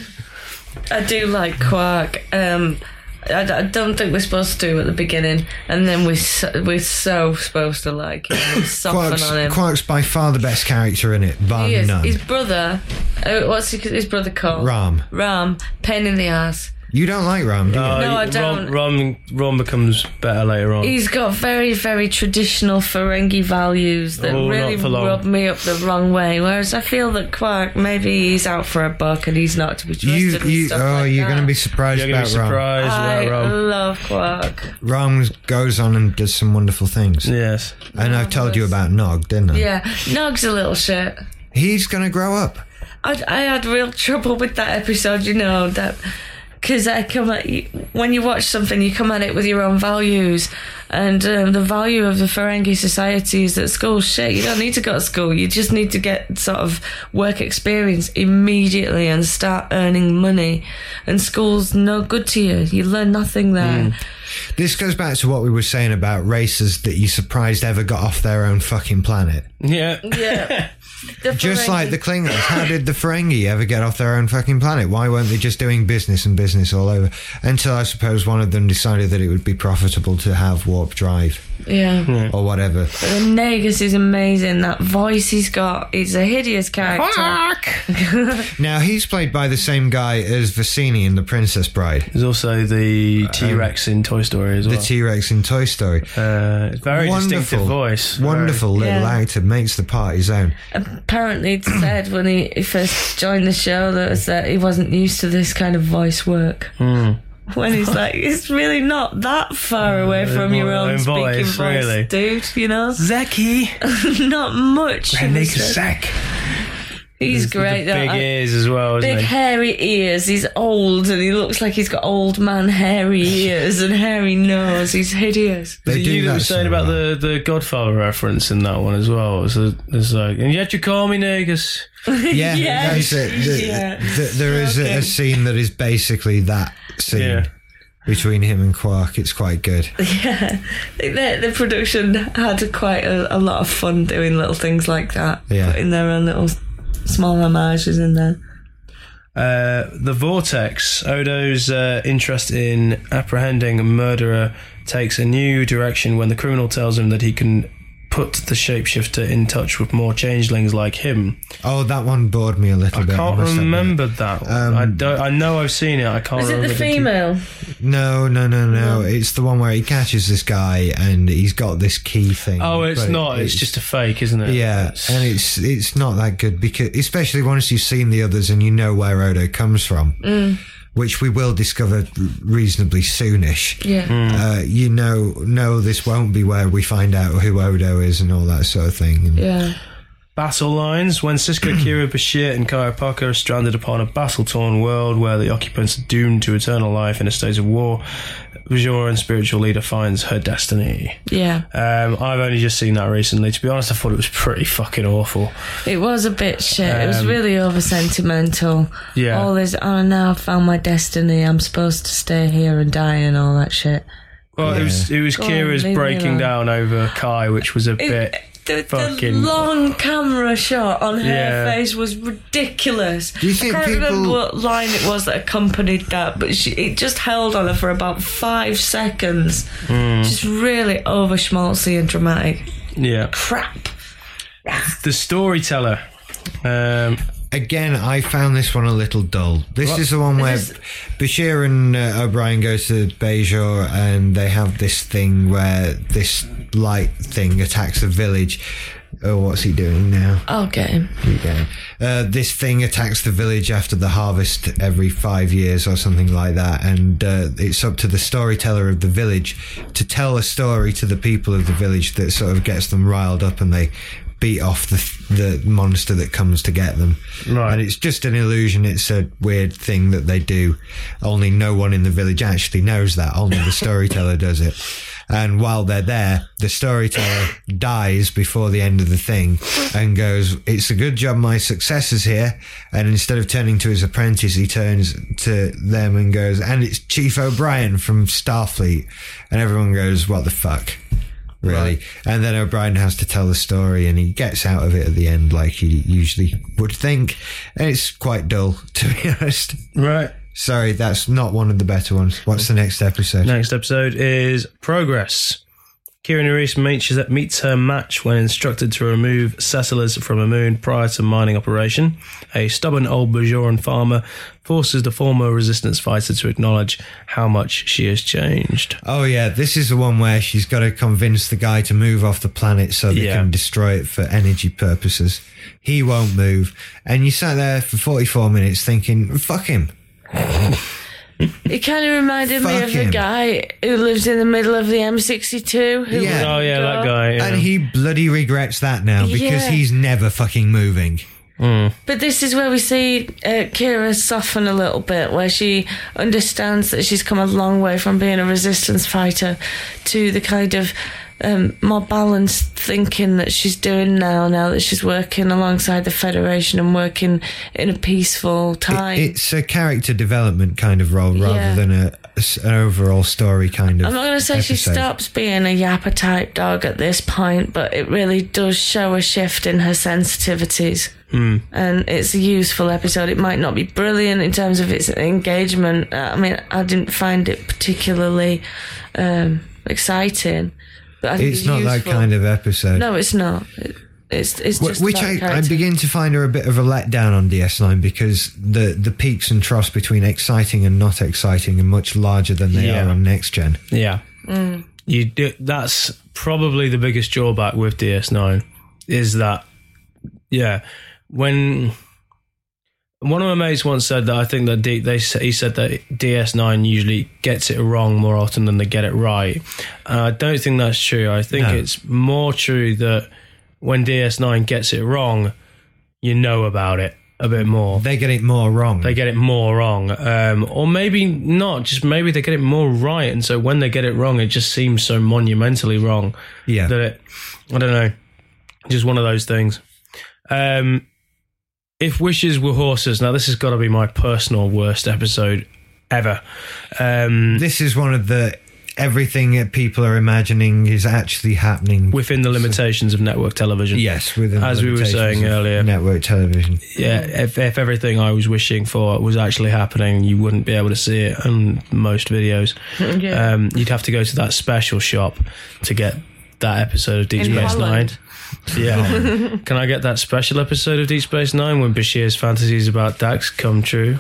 Speaker 4: I do like Quark. Um, I, I don't think we're supposed to at the beginning, and then we so, we're so supposed to like him. We soften
Speaker 1: Quark's,
Speaker 4: on him.
Speaker 1: Quark's by far the best character in it, bar
Speaker 4: He is.
Speaker 1: none.
Speaker 4: His brother. Uh, what's his, his brother called?
Speaker 1: Ram.
Speaker 4: Ram. Pain in the ass.
Speaker 1: You don't like Ram, do you?
Speaker 3: Uh,
Speaker 4: No, I
Speaker 3: Ron,
Speaker 4: don't.
Speaker 3: Ron, Ron becomes better later on.
Speaker 4: He's got very, very traditional Ferengi values that
Speaker 3: Oh, not
Speaker 4: really
Speaker 3: for long.
Speaker 4: rub me up the wrong way. Whereas I feel that Quark, maybe he's out for a buck and he's not to be trusted.
Speaker 1: You,
Speaker 4: and
Speaker 1: you,
Speaker 4: stuff
Speaker 1: oh,
Speaker 4: like
Speaker 1: you're
Speaker 4: that.
Speaker 1: going to be surprised
Speaker 3: You're going
Speaker 1: about
Speaker 3: to be
Speaker 1: Ram.
Speaker 3: surprised
Speaker 4: I
Speaker 3: about Ron.
Speaker 4: love Quark.
Speaker 1: Ram goes on and does some wonderful things.
Speaker 3: Yes.
Speaker 1: And I've told you about Nog, didn't I?
Speaker 4: Yeah, Nog's a little shit.
Speaker 1: He's going to grow up.
Speaker 4: I, I had real trouble with that episode, you know, that because I come at you, when you watch something, you come at it with your own values, and um, the value of the Ferengi society is that school's shit. You don't need to go to school. You just need to get sort of work experience immediately and start earning money. And school's no good to you. You learn nothing there.
Speaker 1: This goes back to what we were saying about races that you surprised ever got off their own fucking planet.
Speaker 3: Yeah.
Speaker 4: Yeah. The
Speaker 1: Just
Speaker 4: Ferengi-
Speaker 1: like the Klingons. How did the Ferengi ever get off their own fucking planet? Why weren't they just doing business and business all over? Until I suppose one of them decided that it would be profitable to have warp drive
Speaker 4: Yeah.
Speaker 1: or whatever.
Speaker 4: But the Nagus is amazing. That voice he's got, he's a hideous character.
Speaker 1: Now, he's played by the same guy as Vicini in The Princess Bride.
Speaker 3: There's also the T-Rex in Toy Story as
Speaker 1: The
Speaker 3: well.
Speaker 1: T-Rex in Toy Story.
Speaker 3: uh, very
Speaker 1: Wonderful.
Speaker 3: distinctive voice.
Speaker 1: Wonderful little
Speaker 4: Yeah.
Speaker 1: actor. Makes the part his own.
Speaker 4: Apparently, it said when he, he first joined the show that, was that he wasn't used to this kind of voice work. When he's like, it's really not that far away from your own
Speaker 3: own
Speaker 4: speaking
Speaker 3: voice,
Speaker 4: voice,
Speaker 3: really.
Speaker 4: dude. You know,
Speaker 3: Zeki.
Speaker 4: not much.
Speaker 3: Nick Zack.
Speaker 4: He's great.
Speaker 3: The
Speaker 4: though.
Speaker 3: big
Speaker 4: I-
Speaker 3: ears as well, isn't
Speaker 4: Big
Speaker 3: he?
Speaker 4: hairy ears. He's old and he looks like he's got old man hairy ears and hairy nose. He's hideous.
Speaker 1: They
Speaker 3: Was it
Speaker 1: do
Speaker 3: you that
Speaker 1: that
Speaker 3: was saying
Speaker 1: so
Speaker 3: about
Speaker 1: well.
Speaker 3: the, the Godfather reference in that one as well? It's, a, it's like, and yet you call me Negus.
Speaker 1: Yeah,
Speaker 4: Yeah.
Speaker 1: that's it. The-
Speaker 4: Yeah.
Speaker 1: the- there is a, a
Speaker 4: Okay.
Speaker 1: scene that is basically that scene.
Speaker 3: Yeah.
Speaker 1: between him and Quark. It's quite good.
Speaker 4: Yeah, I think the, the production had quite a, a lot of fun doing little things like that,
Speaker 1: Yeah.
Speaker 4: putting their own little small homages in there.
Speaker 3: Uh, the Vortex. Odo's uh, interest in apprehending a murderer takes a new direction when the criminal tells him that he can put the shapeshifter in touch with more changelings like him.
Speaker 1: Oh, that one bored me a little
Speaker 3: I
Speaker 1: bit.
Speaker 3: can't
Speaker 1: must admit.
Speaker 3: remember that one.
Speaker 1: Um,
Speaker 3: I don't. I know I've seen it. I can't
Speaker 4: Was it
Speaker 3: remember.
Speaker 4: the female?
Speaker 1: No, no, no, no. It's the one where he catches this guy and he's got this key thing.
Speaker 3: Oh, it's
Speaker 1: but
Speaker 3: not. It's, just a fake, isn't it?
Speaker 1: Yeah,
Speaker 3: It's-
Speaker 1: and it's it's not that good because, especially once you've seen the others and you know where Odo comes from,
Speaker 4: Mm.
Speaker 1: which we will discover reasonably soonish.
Speaker 4: Yeah.
Speaker 1: Uh, you know, no, this won't be where we find out who Odo is and all that sort of thing. And
Speaker 4: Yeah.
Speaker 3: Battle lines. When Sisko, Kira, Bashir and Kaya Parker are stranded upon a battle-torn world where the occupants are doomed to eternal life in a state of war, Bajoran spiritual leader finds her destiny.
Speaker 4: Yeah.
Speaker 3: Um, I've only just seen that recently. To be honest, I thought it was pretty fucking awful.
Speaker 4: It was a bit shit. it was
Speaker 3: Um,
Speaker 4: really over sentimental.
Speaker 3: Yeah.
Speaker 4: All this, oh, now I found my destiny. I'm supposed to stay here and die and all that shit.
Speaker 3: Well, it was it was
Speaker 4: Go on,
Speaker 3: Kira's
Speaker 4: leave me
Speaker 3: breaking
Speaker 4: alone.
Speaker 3: down over Kai, which was a bit
Speaker 4: The, the
Speaker 3: fucking.
Speaker 4: long camera shot on her
Speaker 3: Yeah.
Speaker 4: face was ridiculous.
Speaker 1: Do you think
Speaker 4: I can't
Speaker 1: people-
Speaker 4: remember what line it was that accompanied that, but she, it just held on her for about five seconds.
Speaker 3: Hmm.
Speaker 4: Just really over schmaltzy and dramatic.
Speaker 3: Yeah.
Speaker 4: Crap.
Speaker 3: The storyteller. Um,
Speaker 1: again, I found this one a little dull. This is the one where
Speaker 4: This is-
Speaker 1: Bashir and uh, O'Brien go to Bajor and they have this thing where this light thing attacks a village. Oh, what's he doing now?
Speaker 4: I'll get him.
Speaker 1: Okay. Uh, this thing attacks the village after the harvest every five years or something like that, and uh, it's up to the storyteller of the village to tell a story to the people of the village that sort of gets them riled up, and they beat off the the monster that comes to get them.
Speaker 3: Right.
Speaker 1: And it's just an illusion. It's a weird thing that they do. Only no one in the village actually knows that. Only the storyteller does it. And while they're there, the storyteller dies before the end of the thing and goes, "It's a good job my successor's here." And instead of turning to his apprentice, he turns to them and goes, "And it's Chief O'Brien from Starfleet." And everyone goes, "What the fuck?" Really? Right. And then O'Brien has to tell the story and he gets out of it at the end like he usually would think. And it's quite dull, to be honest.
Speaker 3: right.
Speaker 1: Sorry, that's not one of the better ones. What's the next episode?
Speaker 3: Next episode is Progress. Kira Nerys meets, meets her match when instructed to remove settlers from a moon prior to mining operation. A stubborn old Bajoran farmer forces the former resistance fighter to acknowledge how much she has changed.
Speaker 1: Oh yeah, this is the one where she's got to convince the guy to move off the planet so they
Speaker 3: Yeah.
Speaker 1: can destroy it for energy purposes. He won't move. And you sat there for forty-four minutes thinking, fuck him.
Speaker 4: It kind of reminded me
Speaker 1: Fuck
Speaker 4: of
Speaker 1: him.
Speaker 4: the guy who lives in the middle of the M sixty-two. Who
Speaker 1: Yeah.
Speaker 3: Oh, yeah, that guy. Yeah.
Speaker 1: And he bloody regrets that now because
Speaker 4: Yeah.
Speaker 1: he's never fucking moving.
Speaker 4: But this is where we see uh, Kira soften a little bit, where she understands that she's come a long way from being a resistance fighter to the kind of um, more balanced thinking that she's doing now, now that she's working alongside the Federation and working in a peaceful time.
Speaker 1: It, it's a character development kind of role rather
Speaker 4: Yeah.
Speaker 1: than a, an overall story kind of
Speaker 4: I'm not going to say she
Speaker 1: episode.
Speaker 4: stops being a yapper type dog at this point, but it really does show a shift in her sensitivities.
Speaker 3: Mm.
Speaker 4: And it's a useful episode. It might not be brilliant in terms of its engagement. Uh, I mean, I didn't find it particularly um, exciting. But I think
Speaker 1: It's not that
Speaker 4: useful.
Speaker 1: kind of episode.
Speaker 4: No, it's not. It, it's it's
Speaker 1: Wh-
Speaker 4: just
Speaker 1: Which
Speaker 4: about
Speaker 1: I, I
Speaker 4: character.
Speaker 1: begin to find are a bit of a letdown on D S nine because the, the peaks and troughs between exciting and not exciting are much larger than they
Speaker 3: Yeah.
Speaker 1: are on Next Gen.
Speaker 3: Yeah.
Speaker 4: Mm.
Speaker 3: You do, that's probably the biggest drawback with D S nine is that, yeah, when one of my mates once said that I think that D, they he said that D S nine usually gets it wrong more often than they get it right. Uh, I don't think that's true. I think
Speaker 1: No.
Speaker 3: it's more true that when D S nine gets it wrong, you know about it a bit more.
Speaker 1: They get it more wrong.
Speaker 3: They get it more wrong, um, or maybe not. Just maybe they get it more right, and so when they get it wrong, it just seems so monumentally wrong.
Speaker 1: Yeah.
Speaker 3: that it. I don't know. Just one of those things. Um, if wishes were horses, now this has got to be my personal worst episode ever. Um,
Speaker 1: This is one of the everything that people are imagining is actually happening
Speaker 3: within the limitations of network television.
Speaker 1: Yes, within
Speaker 3: as
Speaker 1: the
Speaker 3: we were saying
Speaker 1: limitations of
Speaker 3: earlier.
Speaker 1: network television.
Speaker 3: Yeah, if, if everything I was wishing for was actually happening, you wouldn't be able to see it on most videos.
Speaker 4: Yeah.
Speaker 3: Um, you'd have to go to that special shop to get that episode of Deep
Speaker 4: In
Speaker 3: Space
Speaker 4: Holland.
Speaker 3: Nine. Yeah. Can I get that special episode of Deep Space Nine when Bashir's fantasies about Dax come true?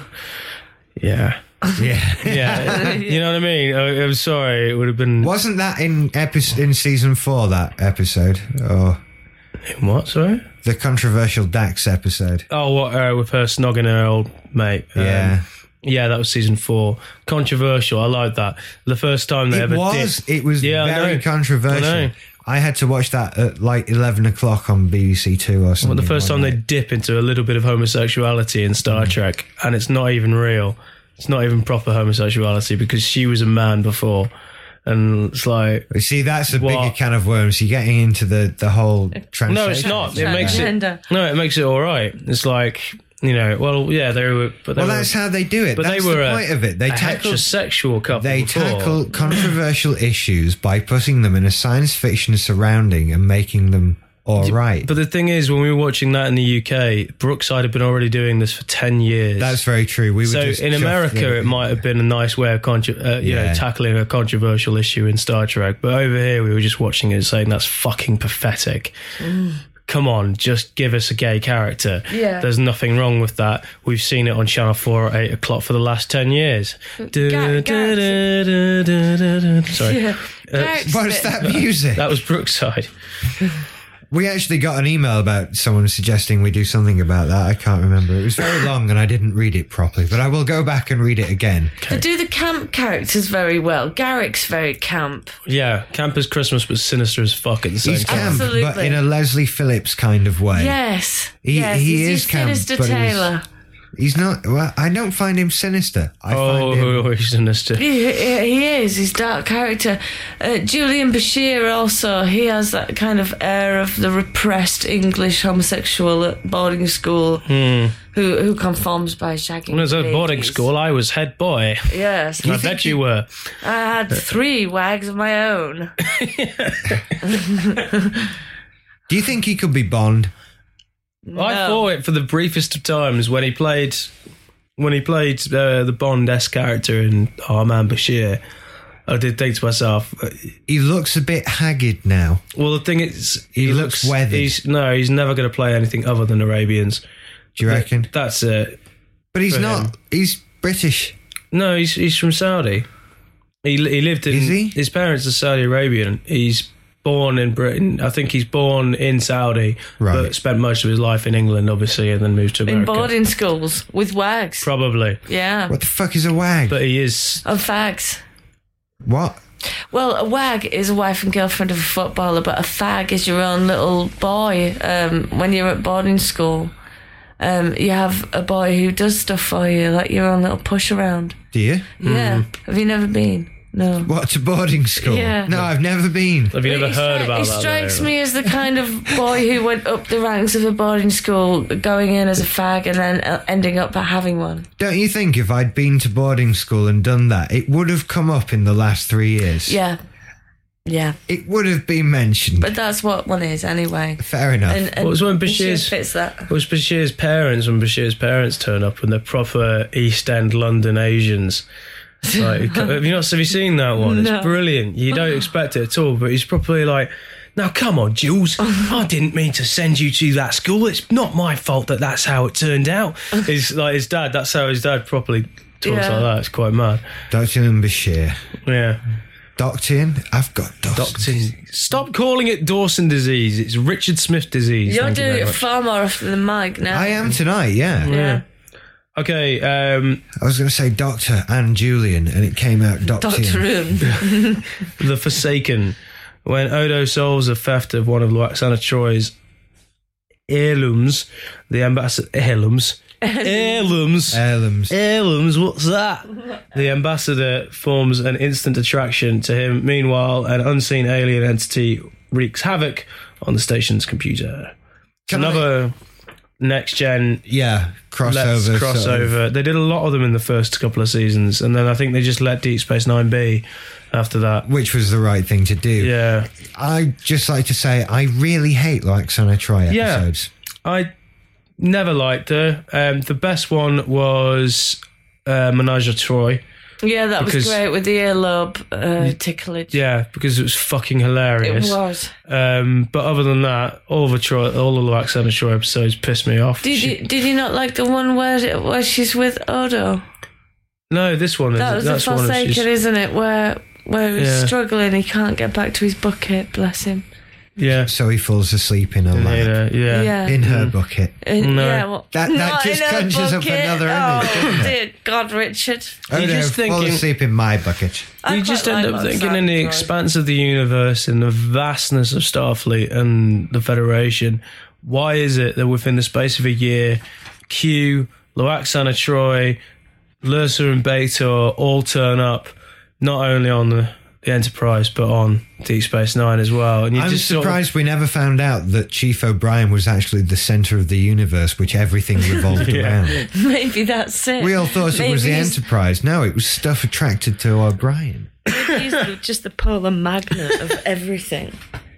Speaker 3: Yeah.
Speaker 1: Yeah.
Speaker 3: Yeah. You know what I mean? I, I'm sorry. It would have been...
Speaker 1: Wasn't that in episode in season four, that episode? Or
Speaker 3: What, sorry?
Speaker 1: the controversial Dax episode?
Speaker 3: Oh, what, uh, with her snogging her old mate. Um,
Speaker 1: Yeah.
Speaker 3: Yeah, that was season four. Controversial. I like that. The first time they
Speaker 1: It
Speaker 3: ever
Speaker 1: was.
Speaker 3: did.
Speaker 1: It was
Speaker 3: Yeah, I
Speaker 1: very
Speaker 3: know.
Speaker 1: controversial.
Speaker 3: I know.
Speaker 1: I had to watch that at like eleven o'clock on B B C Two or something.
Speaker 3: Well, the first time
Speaker 1: one
Speaker 3: they
Speaker 1: night.
Speaker 3: dip into a little bit of homosexuality in Star
Speaker 1: Mm.
Speaker 3: Trek, and it's not even real. It's not even proper homosexuality because she was a man before, and it's like,
Speaker 1: You see, that's a
Speaker 3: What?
Speaker 1: bigger can of worms. You're getting into the, the whole translation.
Speaker 3: no, it's not. It makes it
Speaker 4: Transgender.
Speaker 3: no, it makes it all right. It's like, you know, well, yeah, they were, but they
Speaker 1: Well,
Speaker 3: were,
Speaker 1: that's how they do it.
Speaker 3: but
Speaker 1: That's
Speaker 3: they were
Speaker 1: the
Speaker 3: a,
Speaker 1: point of it. They
Speaker 3: a
Speaker 1: tackle
Speaker 3: heterosexual couple.
Speaker 1: they
Speaker 3: before.
Speaker 1: tackle controversial issues by putting them in a science fiction surrounding and making them all right.
Speaker 3: But the thing is, when we were watching that in the U K, Brookside had been already doing this for ten years.
Speaker 1: That's very true. We were
Speaker 3: So
Speaker 1: just
Speaker 3: in
Speaker 1: chuffed
Speaker 3: America,
Speaker 1: that-
Speaker 3: it might have been a nice way of contro- uh, you
Speaker 1: Yeah.
Speaker 3: know tackling a controversial issue in Star Trek. But over here, we were just watching it and saying that's fucking pathetic. Come on, just give us a gay character.
Speaker 4: Yeah.
Speaker 3: There's nothing wrong with that. We've seen it on Channel four at eight o'clock for the last ten years. Du-
Speaker 4: Gar-
Speaker 3: du- du- du- du- du- du- Sorry.
Speaker 4: Yeah. Garrett's
Speaker 1: What is
Speaker 4: bit-
Speaker 1: that music?
Speaker 3: That was Brookside.
Speaker 1: We actually got an email about someone suggesting we do something about that. I can't remember. It was very long and I didn't read it properly, but I will go back and read it again.
Speaker 4: They do the camp characters very well. Garrick's very camp.
Speaker 3: Yeah, camp as Christmas, but sinister as fuck at the same
Speaker 1: He's
Speaker 3: time.
Speaker 1: camp, but
Speaker 4: Absolutely.
Speaker 1: in a Leslie Phillips kind of way.
Speaker 4: Yes.
Speaker 1: He-
Speaker 4: yes.
Speaker 1: he
Speaker 4: he's
Speaker 1: is
Speaker 4: your
Speaker 1: camp,
Speaker 4: Sinister
Speaker 1: but he's-
Speaker 4: Taylor.
Speaker 1: He's not. Well, I don't find him sinister. I
Speaker 3: Oh,
Speaker 1: find him.
Speaker 3: he's sinister.
Speaker 4: He, he is. He's dark character. Uh, Julian Bashir also. He has that kind of air of the repressed English homosexual at boarding school who who conforms by shagging.
Speaker 3: When I was at boarding
Speaker 4: ladies.
Speaker 3: school, I was head boy.
Speaker 4: Yes,
Speaker 3: I bet you were.
Speaker 4: I had three wags of my own.
Speaker 1: Do you think he could be Bond?
Speaker 3: I
Speaker 4: No.
Speaker 3: thought it for the briefest of times when he played when he played uh, the Bond-esque character in Our Man Bashir. I did think to myself, uh,
Speaker 1: He looks a bit haggard now.
Speaker 3: well, the thing is,
Speaker 1: He looks weathered.
Speaker 3: He's, no, he's never going to play anything other than Arabians.
Speaker 1: Do you reckon?
Speaker 3: That's it.
Speaker 1: But he's
Speaker 3: for
Speaker 1: not.
Speaker 3: him.
Speaker 1: He's British.
Speaker 3: No, he's he's from Saudi. He he lived in.
Speaker 1: Is he?
Speaker 3: His parents are Saudi Arabian. He's born in Britain. I think he's born in Saudi,
Speaker 1: Right.
Speaker 3: but spent most of his life in England, obviously, and then moved to
Speaker 4: In
Speaker 3: America.
Speaker 4: boarding schools with wags.
Speaker 3: Probably,
Speaker 4: Yeah.
Speaker 1: What the fuck is a wag?
Speaker 3: but he is.
Speaker 4: And fags.
Speaker 1: What?
Speaker 4: Well, a wag is a wife and girlfriend of a footballer, but a fag is your own little boy. Um, when you're at boarding school, um, you have a boy who does stuff for you, like your own little push around.
Speaker 1: Do you?
Speaker 4: Yeah. Have you never been? No.
Speaker 1: What, to boarding school?
Speaker 4: Yeah.
Speaker 1: No, I've never been.
Speaker 3: Have you never
Speaker 4: He
Speaker 3: heard
Speaker 4: stri-
Speaker 3: about
Speaker 4: He
Speaker 3: that?
Speaker 4: strikes
Speaker 3: though?
Speaker 4: me as the kind of boy who went up the ranks of a boarding school, going in as a fag and then uh, ending up having one.
Speaker 1: Don't you think if I'd been to boarding school and done that, it would have come up in the last three years?
Speaker 4: Yeah. Yeah.
Speaker 1: It would have been mentioned.
Speaker 4: But that's what one is anyway.
Speaker 1: Fair enough.
Speaker 4: And, and
Speaker 3: What was when
Speaker 4: Bashir
Speaker 3: Bashir's-
Speaker 4: fits that.
Speaker 3: It was Bashir's parents when Bashir's parents turn up and they're proper East End London Asians. Like, have you not have you seen that one? It's
Speaker 4: No.
Speaker 3: brilliant. You don't expect it at all, but he's probably like, "Now come on, Jules. I didn't mean to send you to that school. It's not my fault that that's how it turned out." It's like his dad. That's how his dad properly talks
Speaker 4: Yeah.
Speaker 3: like that. It's quite mad.
Speaker 1: Doctor Bashir.
Speaker 3: Yeah.
Speaker 1: Doctin? I've got Dawson.
Speaker 3: Dawson. Stop calling it Dawson disease. It's Richard Smith disease.
Speaker 4: You're
Speaker 3: Thank you
Speaker 4: doing
Speaker 3: very
Speaker 4: it
Speaker 3: much.
Speaker 4: far more often than Mike now.
Speaker 1: I am tonight, yeah.
Speaker 4: Yeah.
Speaker 3: Okay. Um,
Speaker 1: I was going to say Doctor and Julian, and it came out
Speaker 4: Doctor
Speaker 1: Doctin.
Speaker 4: Room.
Speaker 3: The Forsaken. When Odo solves the theft of one of Loxana Troy's heirlooms, the ambassador heirlooms, heirlooms,
Speaker 1: Heirlooms.
Speaker 3: heirlooms. What's that? The ambassador forms an instant attraction to him. Meanwhile, an unseen alien entity wreaks havoc on the station's computer. It's
Speaker 1: Can I-
Speaker 3: another. next gen.
Speaker 1: Yeah, crossover.
Speaker 3: Let's
Speaker 1: sort
Speaker 3: crossover.
Speaker 1: of.
Speaker 3: They did a lot of them in the first couple of seasons, and then I think they just let Deep Space Nine be after that.
Speaker 1: Which was the right thing to do.
Speaker 3: Yeah.
Speaker 1: I'd just like to say I really hate Lwaxana Troi episodes.
Speaker 3: Yeah. I never liked her. Um, the best one was uh, Menage a Troi.
Speaker 4: Yeah, that
Speaker 3: because,
Speaker 4: was great with the earlobe uh, ticklage.
Speaker 3: Yeah, because it was fucking hilarious.
Speaker 4: It was.
Speaker 3: Um, but other than that, all the Troy, all the Lwaxana Troi episodes pissed me off.
Speaker 4: Did
Speaker 3: she,
Speaker 4: you did you not like the one where where she's with Odo?
Speaker 3: No, this one.
Speaker 4: That
Speaker 3: is,
Speaker 4: was
Speaker 3: that's
Speaker 4: the
Speaker 3: one
Speaker 4: Forsaken, isn't it? Where where he's
Speaker 3: Yeah.
Speaker 4: struggling, he can't get back to his bucket. Bless him.
Speaker 3: Yeah.
Speaker 1: So he falls asleep in a lap.
Speaker 3: Yeah. Yeah.
Speaker 4: Yeah.
Speaker 1: In her bucket.
Speaker 4: Uh,
Speaker 3: No.
Speaker 4: Yeah, well,
Speaker 1: That- that
Speaker 4: not
Speaker 1: just
Speaker 4: in her
Speaker 1: conjures up
Speaker 4: bucket.
Speaker 1: another image,
Speaker 4: Oh,
Speaker 1: doesn't it?
Speaker 4: dear God, Richard.
Speaker 1: Oh
Speaker 3: You're
Speaker 1: no,
Speaker 3: just
Speaker 1: fall
Speaker 3: thinking-
Speaker 1: asleep in my bucket.
Speaker 4: I
Speaker 3: You
Speaker 4: quite
Speaker 3: just end
Speaker 4: like
Speaker 3: up thinking in the
Speaker 4: Lwaxana Troi.
Speaker 3: expanse of the universe, in the vastness of Starfleet and the Federation, why is it that within the space of a year, Q, Lwaxana Troi, Lursa and Beta all turn up, not only on the, the Enterprise, but on Deep Space Nine as well? And you
Speaker 1: I'm
Speaker 3: just sort of-
Speaker 1: surprised we never found out that Chief O'Brien was actually the centre of the universe, which everything revolved
Speaker 3: Yeah.
Speaker 1: around.
Speaker 4: Maybe that's it.
Speaker 1: We all thought it was
Speaker 4: Maybe
Speaker 1: the
Speaker 4: he's-
Speaker 1: Enterprise. No, it was stuff attracted to O'Brien.
Speaker 4: Maybe he's the- just the polar magnet of everything.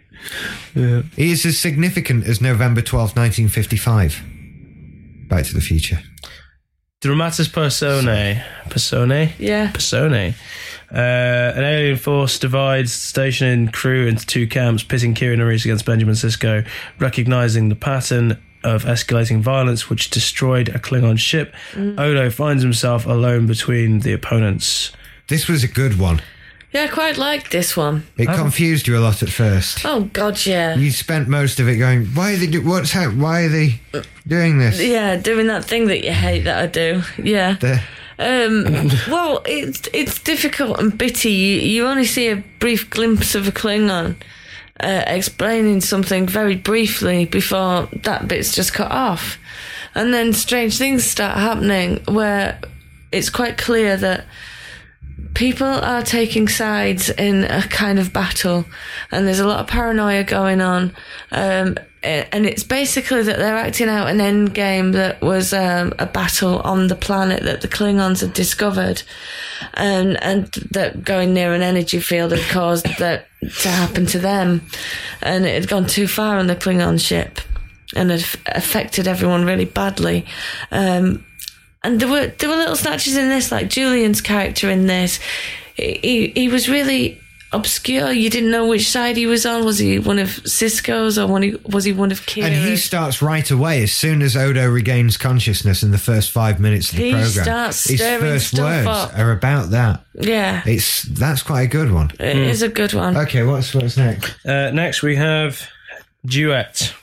Speaker 3: Yeah.
Speaker 1: He is as significant as November twelfth, nineteen fifty-five. Back to the Future.
Speaker 3: Dramatis Personae. Personae?
Speaker 4: Yeah.
Speaker 3: Personae. Uh, an alien force divides the station and crew into two camps, pitting Kira Nerys against Benjamin Sisko. Recognizing the pattern of escalating violence which destroyed a Klingon ship,
Speaker 4: Mm.
Speaker 3: Odo finds himself alone between the opponents.
Speaker 1: This was a good one.
Speaker 4: Yeah, I quite liked this one.
Speaker 1: It confused you a lot at first.
Speaker 4: Oh, God, yeah.
Speaker 1: You spent most of it going, why are they do- what's hap- why are they doing this?
Speaker 4: Yeah, doing that thing that you hate that I do. Yeah.
Speaker 1: The-
Speaker 4: Um, well, it's it's difficult and bitty. You, you only see a brief glimpse of a Klingon uh, explaining something very briefly before that bit's just cut off. And then strange things start happening where it's quite clear that people are taking sides in a kind of battle, and there's a lot of paranoia going on. Um, and it's basically that they're acting out an end game that was um, a battle on the planet that the Klingons had discovered, and and that going near an energy field had caused that to happen to them, and it had gone too far on the Klingon ship, and had affected everyone really badly. Um, And there were there were little snatches in this, like Julian's character in this. He, he he was really obscure. You didn't know which side he was on. Was he one of Sisko's or one? Was he one of Kira's?
Speaker 1: And he starts right away as soon as Odo regains consciousness in the first five minutes of the
Speaker 4: He
Speaker 1: program.
Speaker 4: starts
Speaker 1: His
Speaker 4: stirring
Speaker 1: first
Speaker 4: stuff
Speaker 1: words
Speaker 4: up.
Speaker 1: are about that.
Speaker 4: Yeah,
Speaker 1: It's that's quite a good one.
Speaker 4: it is a good one.
Speaker 1: Okay, what's what's next?
Speaker 3: Uh, next, we have Duet.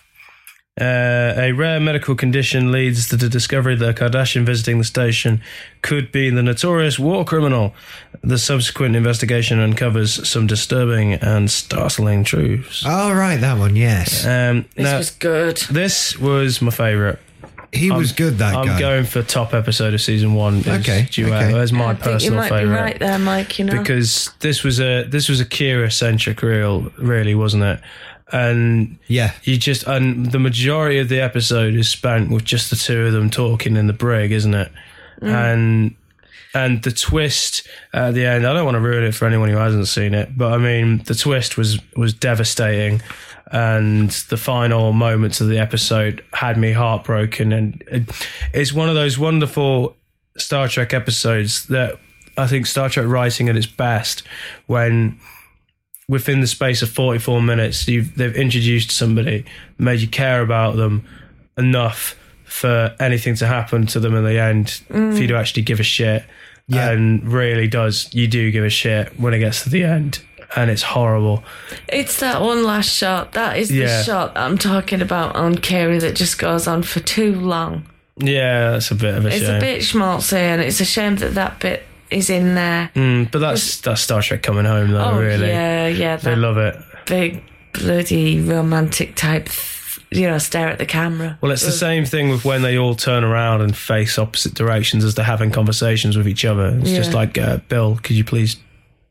Speaker 3: Uh, a rare medical condition leads to the discovery that a Kardashian visiting the station could be the notorious war criminal. The subsequent investigation uncovers some disturbing and startling truths.
Speaker 1: Oh right, that one. Yes,
Speaker 3: Um,
Speaker 4: This
Speaker 3: now,
Speaker 4: was good.
Speaker 3: this was my favourite.
Speaker 1: he was good. That
Speaker 3: I'm
Speaker 1: guy.
Speaker 3: going for top episode of season one. Is
Speaker 1: Okay,
Speaker 3: Duet.
Speaker 1: okay.
Speaker 3: That's my
Speaker 4: I think you
Speaker 3: personal
Speaker 4: might
Speaker 3: favourite.
Speaker 4: be right there, Mike. You know,
Speaker 3: Because this was a this was a Kira centric reel, really, wasn't it? And
Speaker 1: Yeah.
Speaker 3: you just and the majority of the episode is spent with just the two of them talking in the brig, isn't it? And and the twist at the end, I don't want to ruin it for anyone who hasn't seen it, but I mean the twist was was devastating, and the final moments of the episode had me heartbroken. And it, it's one of those wonderful Star Trek episodes that I think Star Trek writing at its best when within the space of forty-four minutes, you've, they've introduced somebody, made you care about them enough for anything to happen to them in the end,
Speaker 4: Mm.
Speaker 3: for you to actually give a shit.
Speaker 1: Yeah.
Speaker 3: And really does, you do give a shit when it gets to the end. And it's horrible.
Speaker 4: it's that one last shot. That is the
Speaker 3: Yeah.
Speaker 4: shot that I'm talking about on Kira that just goes on for too long.
Speaker 3: Yeah, that's a bit of a
Speaker 4: It's
Speaker 3: shame.
Speaker 4: a bit schmaltzy, and it's a shame that that bit is in there.
Speaker 3: Mm, but that's that's Star Trek coming home, though,
Speaker 4: Oh
Speaker 3: really.
Speaker 4: yeah, yeah.
Speaker 3: They
Speaker 4: That
Speaker 3: love it.
Speaker 4: big bloody romantic type, th- you know, stare at the camera.
Speaker 3: Well, it's the same thing with when they all turn around and face opposite directions as they're having conversations with each other. It's just
Speaker 4: Yeah.
Speaker 3: like, uh, Bill, could you please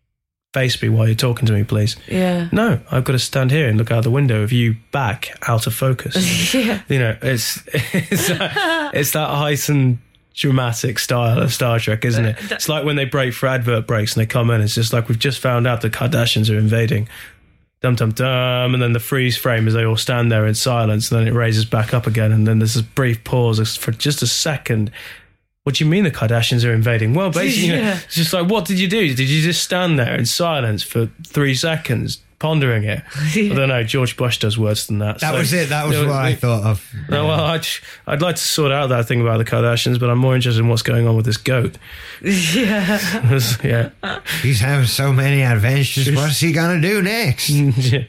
Speaker 3: face me while you're talking to me, please.
Speaker 4: Yeah.
Speaker 3: No, I've got to stand here and look out the window of you back out of focus.
Speaker 4: Yeah.
Speaker 3: You know, it's it's that, it's that heightened dramatic style of Star Trek, isn't it? It's like when they break for advert breaks and they come in, it's just like, we've just found out the Kardashians are invading. Dum dum dum, and then the freeze frame as they all stand there in silence, and then it raises back up again, and then there's this brief pause for just a second. What do you mean the Kardashians are invading? Well, basically, you know,
Speaker 4: Yeah.
Speaker 3: it's just like, what did you do? Did you just stand there in silence for three seconds, pondering it? I don't know. George Bush does worse than that.
Speaker 1: That
Speaker 3: so-
Speaker 1: was it. That was
Speaker 3: you know,
Speaker 1: what I thought of.
Speaker 3: No, well, I'd, I'd like to sort out that thing about the Kardashians, but I'm more interested in what's going on with this goat.
Speaker 4: Yeah.
Speaker 3: Yeah.
Speaker 1: He's having so many adventures. What's he going to do next?
Speaker 3: Yeah.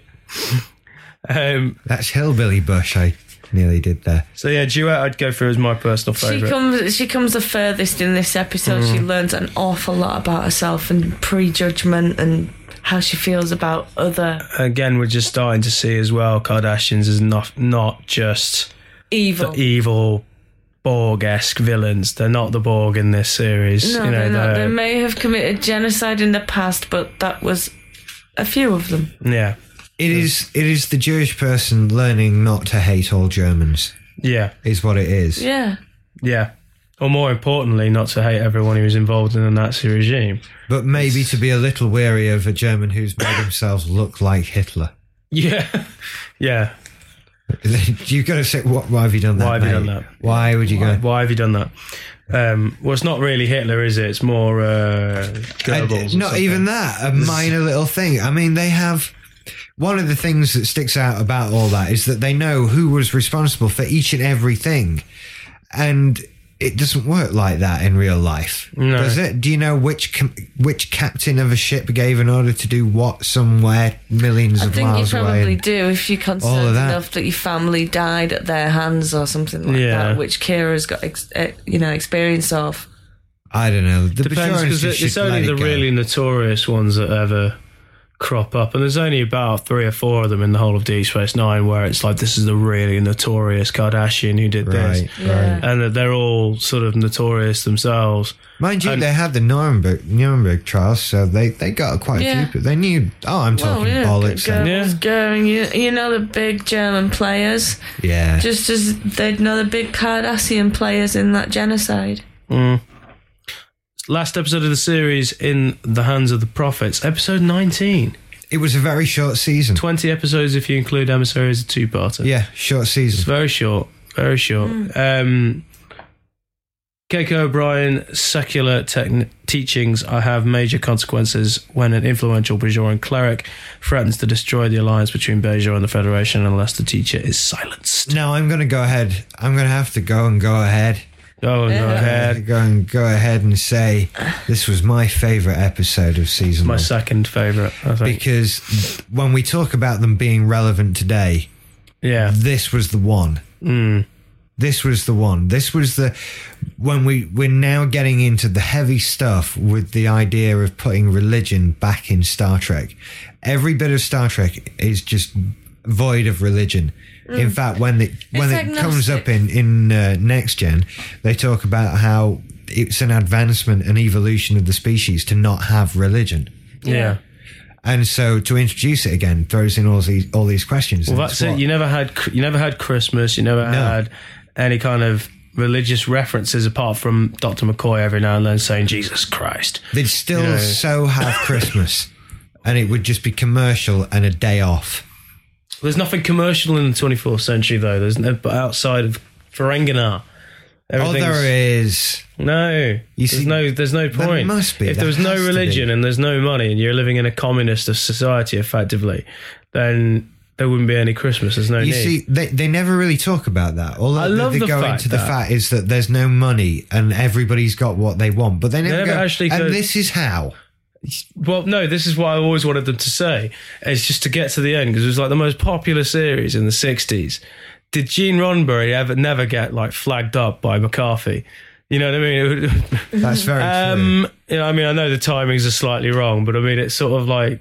Speaker 3: Um,
Speaker 1: That's Hillbilly Bush I nearly did there.
Speaker 3: so yeah, Duet I'd go through as my personal
Speaker 4: She
Speaker 3: favourite.
Speaker 4: comes she comes the furthest in this episode. She learns an awful lot about herself and prejudgment and how she feels about other
Speaker 3: Again, we're just starting to see as well, Kardashians is not not just
Speaker 4: evil.
Speaker 3: the evil Borg-esque villains. They're not the Borg in this series.
Speaker 4: No,
Speaker 3: you know,
Speaker 4: they're not. They
Speaker 3: they're-
Speaker 4: may have committed genocide in the past, but that was a few of them.
Speaker 3: yeah,
Speaker 1: It is. It is the Jewish person learning not to hate all Germans.
Speaker 3: yeah,
Speaker 1: Is what it is.
Speaker 4: Yeah.
Speaker 3: yeah. Or more importantly, not to hate everyone who was involved in the Nazi regime.
Speaker 1: But maybe to be a little wary of a German who's made themselves look like Hitler.
Speaker 3: Yeah, yeah.
Speaker 1: You've got to say, what, why have you done that?
Speaker 3: Why have you
Speaker 1: mate?
Speaker 3: done that?
Speaker 1: Why would you
Speaker 3: Why,
Speaker 1: go?
Speaker 3: why have you done that? Um, well, it's not really Hitler, is it? It's more uh,
Speaker 1: And
Speaker 3: Goebbels. or
Speaker 1: not
Speaker 3: something.
Speaker 1: even that. A minor little thing. I mean, they have. One of the things that sticks out about all that is that they know who was responsible for each and everything, and it doesn't work like that in real life,
Speaker 3: No.
Speaker 1: does it? Do you know which com- which captain of a ship gave an order to do what somewhere millions
Speaker 4: I
Speaker 1: of
Speaker 4: think you
Speaker 1: miles away?
Speaker 4: probably
Speaker 1: and-
Speaker 4: do if you're
Speaker 1: All
Speaker 4: concerned
Speaker 1: of that.
Speaker 4: enough that your family died at their hands or something like
Speaker 3: Yeah.
Speaker 4: that, which Kira's got ex- eh, you know experience of.
Speaker 1: I don't know. The
Speaker 3: Depends,
Speaker 1: Bajorans
Speaker 3: because
Speaker 1: just
Speaker 3: it's
Speaker 1: should
Speaker 3: only
Speaker 1: let
Speaker 3: the
Speaker 1: it go.
Speaker 3: really notorious ones that ever crop up, and there's only about three or four of them in the whole of Deep Space Nine where it's like, this is the really notorious Kardashian who did this,
Speaker 1: Right,
Speaker 4: Yeah.
Speaker 1: right.
Speaker 3: and that they're all sort of notorious themselves.
Speaker 1: Mind you,
Speaker 3: And-
Speaker 1: they had the Nuremberg Nuremberg trials, so they, they got quite
Speaker 4: Yeah.
Speaker 1: a few. They knew. Oh, I'm talking
Speaker 4: Well, yeah,
Speaker 1: bollocks. then.
Speaker 4: Goebbels,
Speaker 3: Yeah.
Speaker 4: Goering, you, you know the big German players,
Speaker 1: Yeah.
Speaker 4: just as they'd know the big Cardassian players in that genocide.
Speaker 3: Mm. Last episode of the series, In the Hands of the Prophets, episode nineteen.
Speaker 1: It was a very short season.
Speaker 3: twenty episodes if you include Emissary as a two-parter.
Speaker 1: Yeah, short
Speaker 3: It's
Speaker 1: season.
Speaker 3: very short, very short. Um, Keiko O'Brien, secular techn- teachings I have major consequences when an influential Bajoran cleric threatens to destroy the alliance between Bajor and the Federation unless the teacher is silenced.
Speaker 1: Now I'm going to go ahead. I'm going to have to go and go ahead.
Speaker 3: Oh, go
Speaker 1: Uh,
Speaker 3: ahead.
Speaker 1: go and go ahead and say this was my favourite episode of season
Speaker 3: My
Speaker 1: one.
Speaker 3: second favourite, I think.
Speaker 1: Because when we talk about them being relevant today,
Speaker 3: Yeah.
Speaker 1: this was the one.
Speaker 3: Mm.
Speaker 1: This was the one. This was the when we we're now getting into the heavy stuff with the idea of putting religion back in Star Trek. Every bit of Star Trek is just void of religion. In fact, when it when
Speaker 4: It's
Speaker 1: it comes
Speaker 4: agnostic.
Speaker 1: up in in uh, Next Gen, they talk about how it's an advancement and evolution of the species to not have religion.
Speaker 3: Yeah.
Speaker 1: And so to introduce it again throws in all these all these questions.
Speaker 3: Well,
Speaker 1: And
Speaker 3: that's
Speaker 1: it's
Speaker 3: it.
Speaker 1: what-
Speaker 3: You never had you never had Christmas. You never
Speaker 1: No.
Speaker 3: had any kind of religious references apart from Doctor McCoy every now and then saying Jesus Christ.
Speaker 1: They'd still
Speaker 3: You know.
Speaker 1: so have Christmas, and it would just be commercial and a day off.
Speaker 3: There's nothing commercial in the twenty-fourth century, though. There's no, but outside of Ferenginar.
Speaker 1: Oh,
Speaker 3: everything's-
Speaker 1: there is.
Speaker 3: No,
Speaker 1: You
Speaker 3: there's
Speaker 1: see,
Speaker 3: no, there's no
Speaker 1: there
Speaker 3: point.
Speaker 1: must be.
Speaker 3: If
Speaker 1: There
Speaker 3: there was no
Speaker 1: has to
Speaker 3: religion
Speaker 1: be.
Speaker 3: and there's no money, and you're living in a communist society, effectively, then there wouldn't be any Christmas. There's no
Speaker 1: You
Speaker 3: need.
Speaker 1: see, they they never really talk about that. All
Speaker 3: I
Speaker 1: they,
Speaker 3: love
Speaker 1: they
Speaker 3: the
Speaker 1: go
Speaker 3: fact
Speaker 1: into the
Speaker 3: that-
Speaker 1: fact is that there's no money and everybody's got what they want, but they never,
Speaker 3: never
Speaker 1: go,
Speaker 3: actually
Speaker 1: and
Speaker 3: go-
Speaker 1: this is how.
Speaker 3: Well, no, this is what I always wanted them to say. It's just to get to the end, because it was like the most popular series in the sixties. Did Gene Roddenberry ever never get like flagged up by McCarthy? You know what I mean? It would-
Speaker 1: That's very true.
Speaker 3: um, you know, I mean, I know the timings are slightly wrong, but I mean, it's sort of like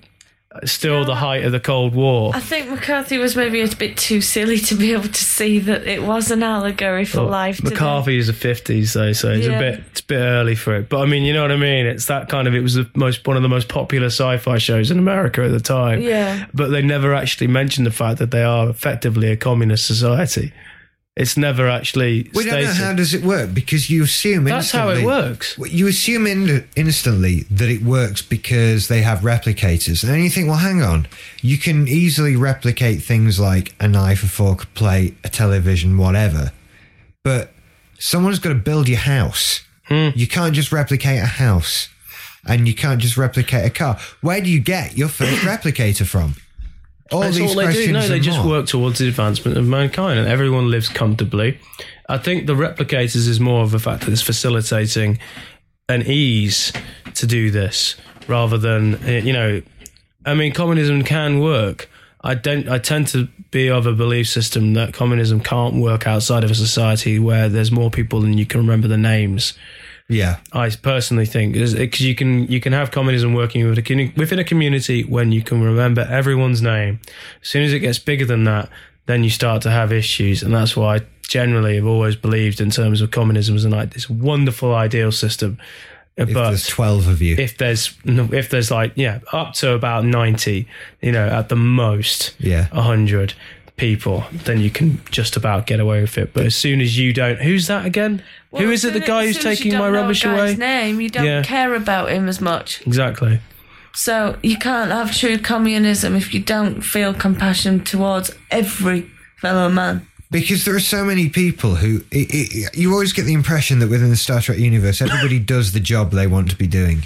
Speaker 3: still the height of the Cold War.
Speaker 4: I think McCarthy was maybe a bit too silly to be able to see that it was an allegory for
Speaker 3: Well,
Speaker 4: life. today.
Speaker 3: McCarthy is the fifties, though, so it's
Speaker 4: Yeah.
Speaker 3: a bit it's a bit early for it. But I mean, you know what I mean? It's that kind of. It was the most one of the most popular sci-fi shows in America at the time.
Speaker 4: Yeah.
Speaker 3: But they never actually mentioned the fact that they are effectively a communist society. It's never actually
Speaker 1: We don't
Speaker 3: stated.
Speaker 1: know how does it work because you assume
Speaker 3: That's how
Speaker 1: instantly,
Speaker 3: it works.
Speaker 1: You assume in, instantly that it works because they have replicators, and then you think, well, hang on, you can easily replicate things like a knife, a fork, a plate, a television, whatever. But someone's got to build your house.
Speaker 3: Hmm.
Speaker 1: You can't just replicate a house, and you can't just replicate a car. Where do you get your first replicator from? All
Speaker 3: That's
Speaker 1: these
Speaker 3: all they
Speaker 1: questions
Speaker 3: do. No, they
Speaker 1: and
Speaker 3: just
Speaker 1: more.
Speaker 3: work towards the advancement of mankind, and everyone lives comfortably. I think the replicators is more of a fact that it's facilitating an ease to do this, rather than you know. I mean, communism can work. I don't. I tend to be of a belief system that communism can't work outside of a society where there's more people than you can remember the names.
Speaker 1: Yeah.
Speaker 3: I personally think because you can you can have communism working with a, within a community when you can remember everyone's name. As soon as it gets bigger than that, then you start to have issues, and that's why I generally have always believed in terms of communism as like this wonderful ideal system.
Speaker 1: If
Speaker 3: but
Speaker 1: there's twelve of you.
Speaker 3: if there's if there's like yeah up to about ninety, you know, at the most,
Speaker 1: Yeah.
Speaker 3: a hundred people, then you can just about get away with it. But as soon as you don't, who's that again?
Speaker 4: Well,
Speaker 3: Who
Speaker 4: as
Speaker 3: is it? The
Speaker 4: soon-
Speaker 3: guy
Speaker 4: as
Speaker 3: who's
Speaker 4: soon as you
Speaker 3: taking
Speaker 4: don't
Speaker 3: my
Speaker 4: know a
Speaker 3: rubbish
Speaker 4: guy's
Speaker 3: away?
Speaker 4: name, you don't
Speaker 3: Yeah.
Speaker 4: care about him as much.
Speaker 3: Exactly.
Speaker 4: So you can't have true communism if you don't feel compassion towards every fellow man.
Speaker 1: Because there are so many people who it, it, you always get the impression that within the Star Trek universe, everybody does the job they want to be doing.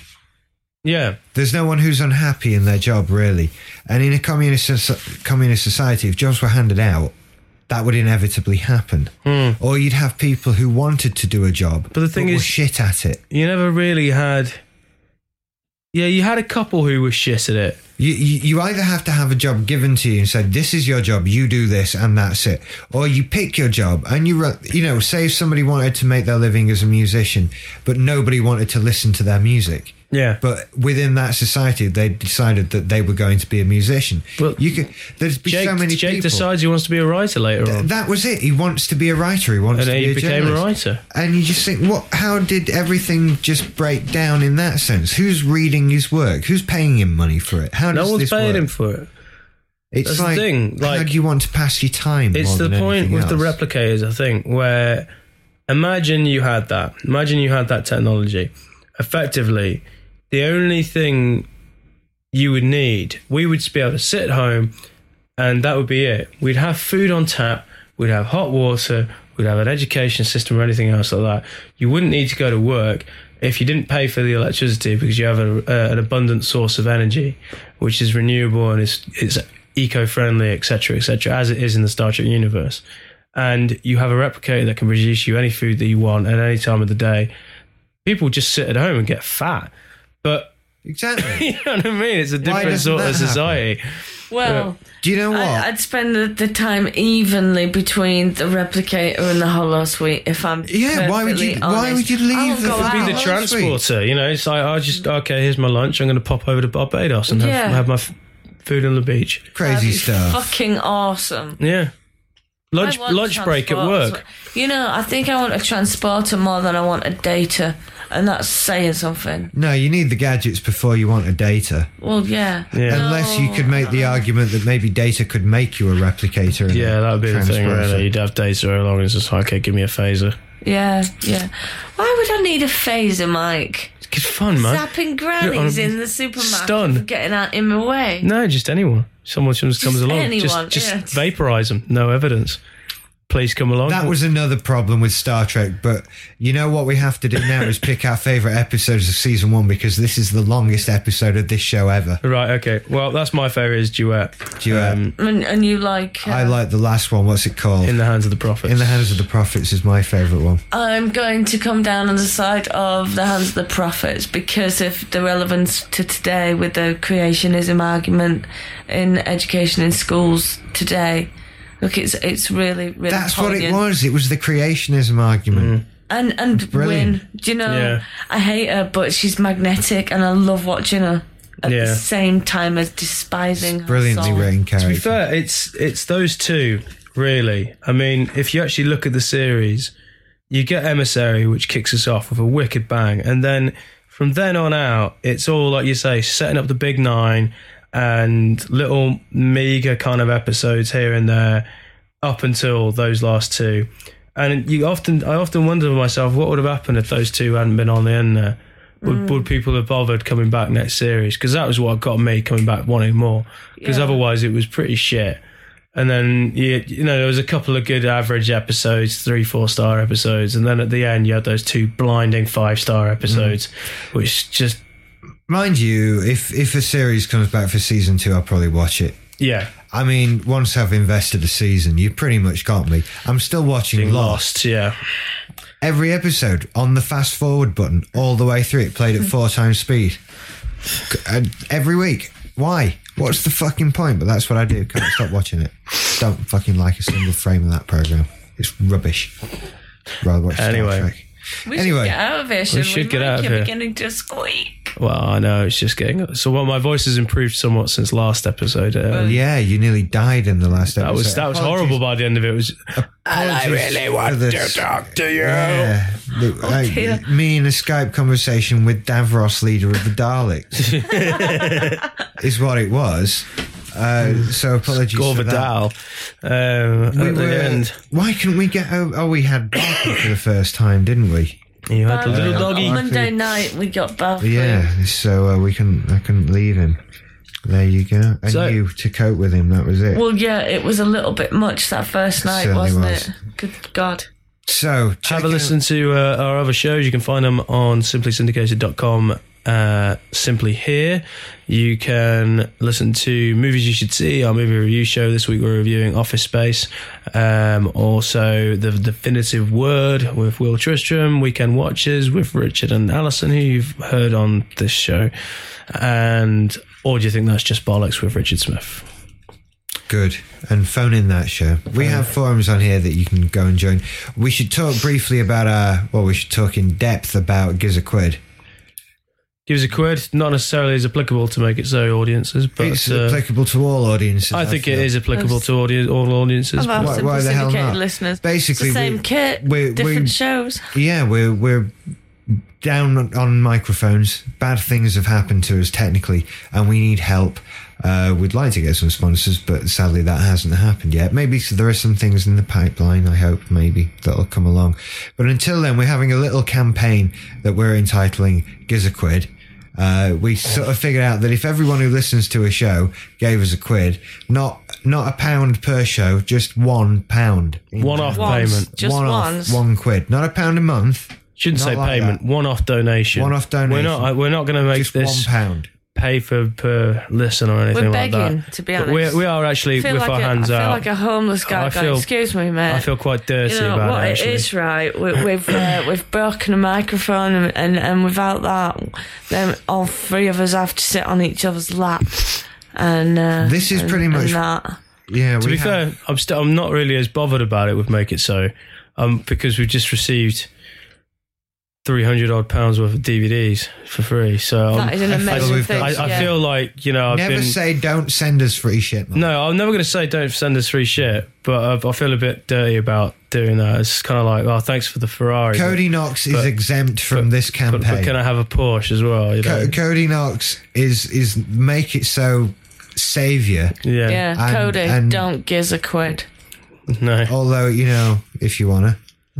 Speaker 3: Yeah.
Speaker 1: There's no one who's unhappy in their job, really. And in a communist soci- communist society, if jobs were handed out, that would inevitably happen.
Speaker 3: Hmm.
Speaker 1: Or you'd have people who wanted to do a job,
Speaker 3: But the thing
Speaker 1: were
Speaker 3: is-
Speaker 1: shit at it.
Speaker 3: You never really had. Yeah, you had a couple who were shit at it.
Speaker 1: You, you you either have to have a job given to you and said, this is your job, you do this, and that's it. Or you pick your job and you, ru- you know, say if somebody wanted to make their living as a musician, but nobody wanted to listen to their music.
Speaker 3: Yeah.
Speaker 1: But within that society, they decided that they were going to be a musician.
Speaker 3: Well,
Speaker 1: you could, there's be
Speaker 3: Jake,
Speaker 1: so many
Speaker 3: Jake
Speaker 1: people.
Speaker 3: decides he wants to be a writer later on.
Speaker 1: That was it. He wants to be a writer. He wants
Speaker 3: And
Speaker 1: to
Speaker 3: he
Speaker 1: be a
Speaker 3: became a
Speaker 1: journalist.
Speaker 3: writer.
Speaker 1: And you just think, what? How did everything just break down in that sense? Who's reading his work? Who's paying him money for it? How
Speaker 3: No
Speaker 1: does
Speaker 3: one's
Speaker 1: this
Speaker 3: paying
Speaker 1: work?
Speaker 3: him for it.
Speaker 1: It's
Speaker 3: That's the
Speaker 1: like,
Speaker 3: thing,
Speaker 1: how
Speaker 3: like-
Speaker 1: do you want to pass your time?
Speaker 3: It's
Speaker 1: more
Speaker 3: the
Speaker 1: than
Speaker 3: point
Speaker 1: anything
Speaker 3: with the
Speaker 1: else?
Speaker 3: replicators, I think, where imagine you had that. Imagine you had that technology. Effectively, the only thing you would need, we would be able to sit at home and that would be it. We'd have food on tap, we'd have hot water, we'd have an education system or anything else like that. You wouldn't need to go to work if you didn't pay for the electricity because you have a, uh, an abundant source of energy, which is renewable and is it's eco-friendly, et cetera, et cetera, as it is in the Star Trek universe. And you have a replicator that can produce you any food that you want at any time of the day. People just sit at home and get fat. But
Speaker 1: Exactly.
Speaker 3: you know what I mean? It's a different
Speaker 1: doesn't
Speaker 3: sort of
Speaker 1: that happen?
Speaker 3: society.
Speaker 4: Well,
Speaker 1: Do you know what?
Speaker 4: I, I'd spend the, the time evenly between the replicator and the holosuite. If I'm
Speaker 1: Yeah, why would you-
Speaker 4: perfectly
Speaker 1: why
Speaker 4: honest.
Speaker 1: would you leave
Speaker 4: I'll
Speaker 1: the-
Speaker 4: go
Speaker 1: Would
Speaker 3: Be
Speaker 4: out.
Speaker 3: the
Speaker 1: Oh,
Speaker 3: transporter, you know. It's like I just okay. Here's my lunch. I'm going to pop over to Barbados and have,
Speaker 4: Yeah.
Speaker 3: have my f- food on the beach.
Speaker 1: Crazy
Speaker 4: That'd be
Speaker 1: stuff.
Speaker 4: Fucking awesome.
Speaker 3: Yeah, lunch
Speaker 4: I want
Speaker 3: lunch break at
Speaker 4: transport as
Speaker 3: work.
Speaker 4: well. You know, I think I want a transporter more than I want a data, and that's saying something.
Speaker 1: No, you need the gadgets before you want a data.
Speaker 4: Well, yeah.
Speaker 3: Yeah.
Speaker 1: Unless you could make the argument that maybe data could make you a replicator. and
Speaker 3: Yeah, that would be the thing.
Speaker 1: transporter.
Speaker 3: Really, you'd have data along. It's just like, okay, give me a phaser.
Speaker 4: Yeah, yeah. Why would I need a phaser, Mike?
Speaker 3: It's fun, man.
Speaker 4: Zapping grannies
Speaker 3: on-
Speaker 4: in the supermarket
Speaker 3: stun.
Speaker 4: for getting out in my way.
Speaker 3: No, just anyone. Someone just comes
Speaker 4: Just
Speaker 3: along.
Speaker 4: anyone,
Speaker 3: just just
Speaker 4: yeah.
Speaker 3: vaporize them. No evidence. Please come along.
Speaker 1: That was another problem with Star Trek, but you know what we have to do now is pick our favourite episodes of season one because this is the longest episode of this show ever.
Speaker 3: right. Okay. Well, that's my favorite is Duet.
Speaker 1: Duet.
Speaker 3: Um,
Speaker 4: And, and you like... Uh,
Speaker 1: I like the last one. What's it called?
Speaker 3: in the hands of the prophets.
Speaker 1: In the Hands of the Prophets is my favourite one.
Speaker 4: I'm going to come down on the side of the hands of the prophets because of the relevance to today with the creationism argument in education in schools today. Look, it's it's really, really
Speaker 1: That's what it
Speaker 4: poignant.
Speaker 1: was. It was the creationism argument.
Speaker 4: And and
Speaker 1: Brilliant.
Speaker 4: Wynne, do you know?
Speaker 3: Yeah.
Speaker 4: I hate her, but she's magnetic, and I love watching her. at
Speaker 3: Yeah.
Speaker 4: the same time as despising her
Speaker 1: Brilliantly
Speaker 4: soul.
Speaker 1: written
Speaker 3: To
Speaker 1: character.
Speaker 3: be fair, it's it's those two, really. I mean, if you actually look at the series, you get Emissary, which kicks us off with a wicked bang, and then from then on out, it's all, like you say, setting up the big nine and little meager kind of episodes here and there up until those last two. And you often, I often wonder to myself, what would have happened if those two hadn't been on the end there? Would, mm. would people have bothered coming back next series? Because that was what got me coming back wanting more. Because yeah. otherwise it was pretty shit. And then, you, you know, there was a couple of good average episodes, three, four-star episodes. And then at the end, you had those two blinding five-star episodes, mm. which just...
Speaker 1: Mind you, if, if a series comes back for season two, I'll probably watch it.
Speaker 3: Yeah.
Speaker 1: I mean, once I've invested a season, you pretty much got me. I'm still watching
Speaker 3: Being
Speaker 1: Lost.
Speaker 3: Lost. Yeah.
Speaker 1: Every episode on the fast forward button all the way through it, played at four times speed. And every week. Why? What's the fucking point? But that's what I do. Can't stop watching it. Don't fucking like a single frame of that program. It's rubbish. Rather watch
Speaker 3: anyway.
Speaker 1: Star Trek.
Speaker 4: We
Speaker 1: anyway,
Speaker 4: should get out of here.
Speaker 3: We should
Speaker 4: we?
Speaker 3: get out of
Speaker 4: You're
Speaker 3: here.
Speaker 4: beginning to squeak.
Speaker 3: Well, I know, it's just getting... So, well, my voice has improved somewhat since last episode. Um,
Speaker 1: yeah, you nearly died in the last episode.
Speaker 3: That was that was
Speaker 1: Apologies.
Speaker 3: horrible by the end of it. It was... And I really want
Speaker 1: the-
Speaker 3: to talk to you.
Speaker 1: Yeah, the- like,
Speaker 4: dear.
Speaker 1: me in a Skype conversation with Davros, leader of the Daleks, is what it was. Uh, so apologies
Speaker 3: Gore
Speaker 1: for that.
Speaker 3: Vidal. Um,
Speaker 1: We
Speaker 3: at the
Speaker 1: were-
Speaker 3: end,
Speaker 1: Why couldn't we get? Oh, oh we had Barker for the first time, didn't we?
Speaker 3: you had the
Speaker 4: Uh,
Speaker 3: little doggy.
Speaker 4: Monday night we got Balfour.
Speaker 1: Yeah. So uh, we couldn't. I couldn't leave him. There you go. And
Speaker 3: So-
Speaker 1: you to cope with him. That was it.
Speaker 4: Well, yeah, it was a little bit much that first night,
Speaker 1: certainly
Speaker 4: wasn't
Speaker 1: was.
Speaker 4: it? Good God.
Speaker 1: so check
Speaker 3: Have a
Speaker 1: out-
Speaker 3: listen to uh, our other shows. You can find them on simply syndicated dot com. Uh, simply here, you can listen to Movies You Should See, our movie review show. This week we're reviewing Office Space. Um, also, The Definitive Word with Will Tristram, Weekend Watches with Richard and Alison, who you've heard on this show. And Or Do You Think That's Just Bollocks with Richard Smith.
Speaker 1: Good. And phone in that show. We have forums on here that you can go and join. We should talk briefly about our. Well, we should talk in depth about Giz a Quid.
Speaker 3: Give us a quid, not necessarily as applicable to Make It So audiences, but
Speaker 1: It's
Speaker 3: uh,
Speaker 1: applicable to all audiences.
Speaker 3: I think
Speaker 1: feel.
Speaker 3: it is applicable to audience, all audiences.
Speaker 4: About
Speaker 1: Why-
Speaker 4: Simple
Speaker 1: why the hell
Speaker 4: Syndicated
Speaker 1: not?
Speaker 4: listeners.
Speaker 1: Basically,
Speaker 4: it's the same
Speaker 1: we-
Speaker 4: kit,
Speaker 1: we-
Speaker 4: different
Speaker 1: we-
Speaker 4: shows.
Speaker 1: Yeah, we're we're down on- on microphones. Bad things have happened to us technically, and we need help. Uh, we'd like to get some sponsors, but sadly that hasn't happened yet. Maybe so there are some things in the pipeline, I hope, maybe, that'll come along. But until then, we're having a little campaign that we're entitling Giz a Quid. Uh, we sort of figured out that if everyone who listens to a show gave us a quid, not not a pound per show, just one pound.
Speaker 3: One-off
Speaker 4: Once,
Speaker 3: payment.
Speaker 4: just
Speaker 1: one
Speaker 4: once.
Speaker 1: off, one quid. Not a pound a month.
Speaker 3: Shouldn't
Speaker 1: Not
Speaker 3: say
Speaker 1: like
Speaker 3: payment.
Speaker 1: that.
Speaker 3: One-off donation.
Speaker 1: One-off donation.
Speaker 3: We're not. We're not going to make
Speaker 1: Just
Speaker 3: this
Speaker 1: one pound.
Speaker 3: pay for per listen or anything
Speaker 4: We're
Speaker 3: like
Speaker 4: begging,
Speaker 3: that.
Speaker 4: to be
Speaker 3: But
Speaker 4: honest.
Speaker 3: we we are actually
Speaker 4: I feel
Speaker 3: with
Speaker 4: like
Speaker 3: our
Speaker 4: a,
Speaker 3: hands
Speaker 4: I feel
Speaker 3: out.
Speaker 4: like a homeless guy
Speaker 3: I
Speaker 4: going,
Speaker 3: feel-
Speaker 4: excuse me, mate.
Speaker 3: I feel quite dirty
Speaker 4: you know
Speaker 3: about
Speaker 4: what
Speaker 3: it.
Speaker 4: it
Speaker 3: Actually,
Speaker 4: is, right? We, we've uh, we've broken a microphone, and, and and without that, then all three of us have to sit on each other's lap. And uh,
Speaker 1: This is
Speaker 4: and-
Speaker 1: pretty
Speaker 4: and
Speaker 1: much-
Speaker 4: that.
Speaker 1: Yeah,
Speaker 3: to
Speaker 1: we
Speaker 3: be
Speaker 1: have,
Speaker 3: fair, I'm still. I'm not really as bothered about it with Make It So, um, because we've just received three hundred odd pounds worth of D V Ds for free. So um,
Speaker 4: That is an
Speaker 1: I feel
Speaker 4: amazing
Speaker 1: we've
Speaker 4: thing.
Speaker 1: got-
Speaker 3: I, I
Speaker 4: yeah.
Speaker 3: feel like you know I've
Speaker 1: never
Speaker 3: been.
Speaker 1: say don't send us free shit. Man.
Speaker 3: No, I'm never going to say don't send us free shit, but I, I feel a bit dirty about doing that. It's kind of like, oh, thanks for the Ferrari.
Speaker 1: Cody Knox is
Speaker 3: but-
Speaker 1: exempt from this
Speaker 3: but,
Speaker 1: campaign.
Speaker 3: but can I have a Porsche as well? You know?
Speaker 1: Co- Cody Knox is is Make It So savior.
Speaker 3: yeah.
Speaker 4: Yeah,
Speaker 1: And-
Speaker 4: Cody,
Speaker 1: and-
Speaker 4: don't giz a quid.
Speaker 3: No.
Speaker 1: Although you know, if you wanna,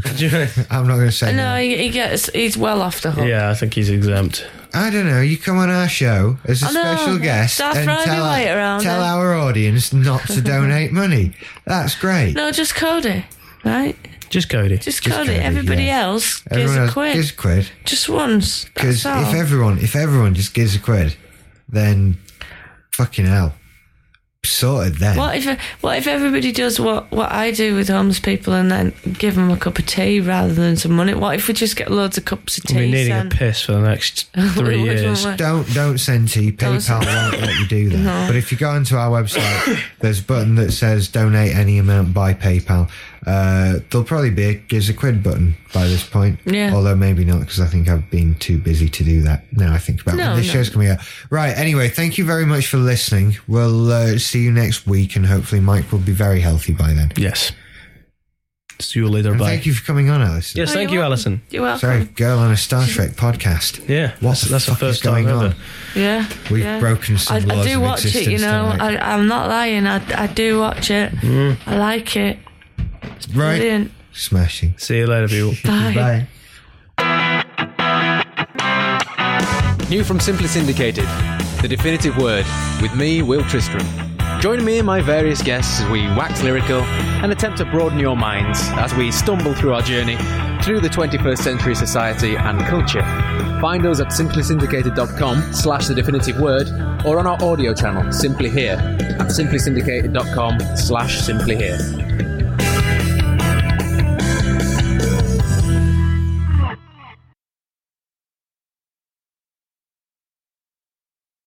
Speaker 1: I'm not going to say
Speaker 4: No,
Speaker 1: no.
Speaker 4: he, he gets he's well off the hook.
Speaker 3: Yeah, I think he's exempt.
Speaker 1: I don't know. You come on our show as a
Speaker 4: I know.
Speaker 1: special guest
Speaker 4: Start
Speaker 1: and
Speaker 4: throwing
Speaker 1: tell,
Speaker 4: your weight around
Speaker 1: tell
Speaker 4: then.
Speaker 1: our audience not to donate money. That's great.
Speaker 4: No, just Cody, right?
Speaker 3: Just Cody.
Speaker 4: Just,
Speaker 1: Just
Speaker 4: Cody.
Speaker 1: Cody,
Speaker 4: Everybody
Speaker 1: yeah.
Speaker 4: else gives
Speaker 1: Everyone
Speaker 4: a
Speaker 1: else
Speaker 4: quid.
Speaker 1: gives a quid.
Speaker 4: Just once.
Speaker 1: Because
Speaker 4: That's all.
Speaker 1: if everyone, if everyone just gives a quid, then fucking hell, sorted then.
Speaker 4: What if what if everybody does what, what I do with homeless people and then give them a cup of tea rather than some money? What if we just get loads of cups of tea?
Speaker 3: We'll be needing
Speaker 4: sent?
Speaker 3: a piss for the next three
Speaker 4: Which one
Speaker 3: years.
Speaker 4: was-
Speaker 1: Don't don't send tea.
Speaker 4: Don't
Speaker 1: PayPal won't let you do that.
Speaker 4: No.
Speaker 1: But if you go onto our website, there's a button that says donate any amount by PayPal, Uh, there'll probably be a gives a quid button by this point.
Speaker 4: Yeah.
Speaker 1: Although maybe not, because I think I've been too busy to do that. Now I think about
Speaker 4: No,
Speaker 1: when this
Speaker 4: no.
Speaker 1: show's coming out. Right, anyway, thank you very much for listening. We'll uh, see you next week, and hopefully Mike will be very healthy by then.
Speaker 3: Yes. See you later.
Speaker 1: And
Speaker 3: Bye.
Speaker 1: thank you for coming on, Alison.
Speaker 3: Yes,
Speaker 4: Oh,
Speaker 3: thank
Speaker 4: you're
Speaker 3: you,
Speaker 4: welcome.
Speaker 3: Alison.
Speaker 4: You're welcome.
Speaker 1: Sorry, girl on a Star Trek podcast.
Speaker 3: Yeah,
Speaker 1: What
Speaker 3: that's,
Speaker 1: the
Speaker 3: that's the
Speaker 1: fuck
Speaker 3: first
Speaker 1: is going
Speaker 3: time
Speaker 1: on?
Speaker 3: ever.
Speaker 4: Yeah.
Speaker 1: We've
Speaker 4: yeah.
Speaker 1: broken some
Speaker 4: I, I
Speaker 1: laws
Speaker 4: do
Speaker 1: of
Speaker 4: watch it, you
Speaker 1: existence
Speaker 4: know.
Speaker 1: tonight.
Speaker 4: I, I'm not lying. I, I do watch it.
Speaker 3: Mm.
Speaker 4: I like it. It's
Speaker 1: Right.
Speaker 4: brilliant.
Speaker 1: Smashing.
Speaker 3: See you later, people.
Speaker 4: Bye.
Speaker 1: Bye.
Speaker 5: New from Simply Syndicated, The Definitive Word, with me, Will Tristram. Join me and my various guests as we wax lyrical and attempt to broaden your minds as we stumble through our journey through the twenty-first century society and culture. Find us at simply syndicated dot com slash the definitive word or on our audio channel, Simply Here, at simply syndicated dot com slash simply here.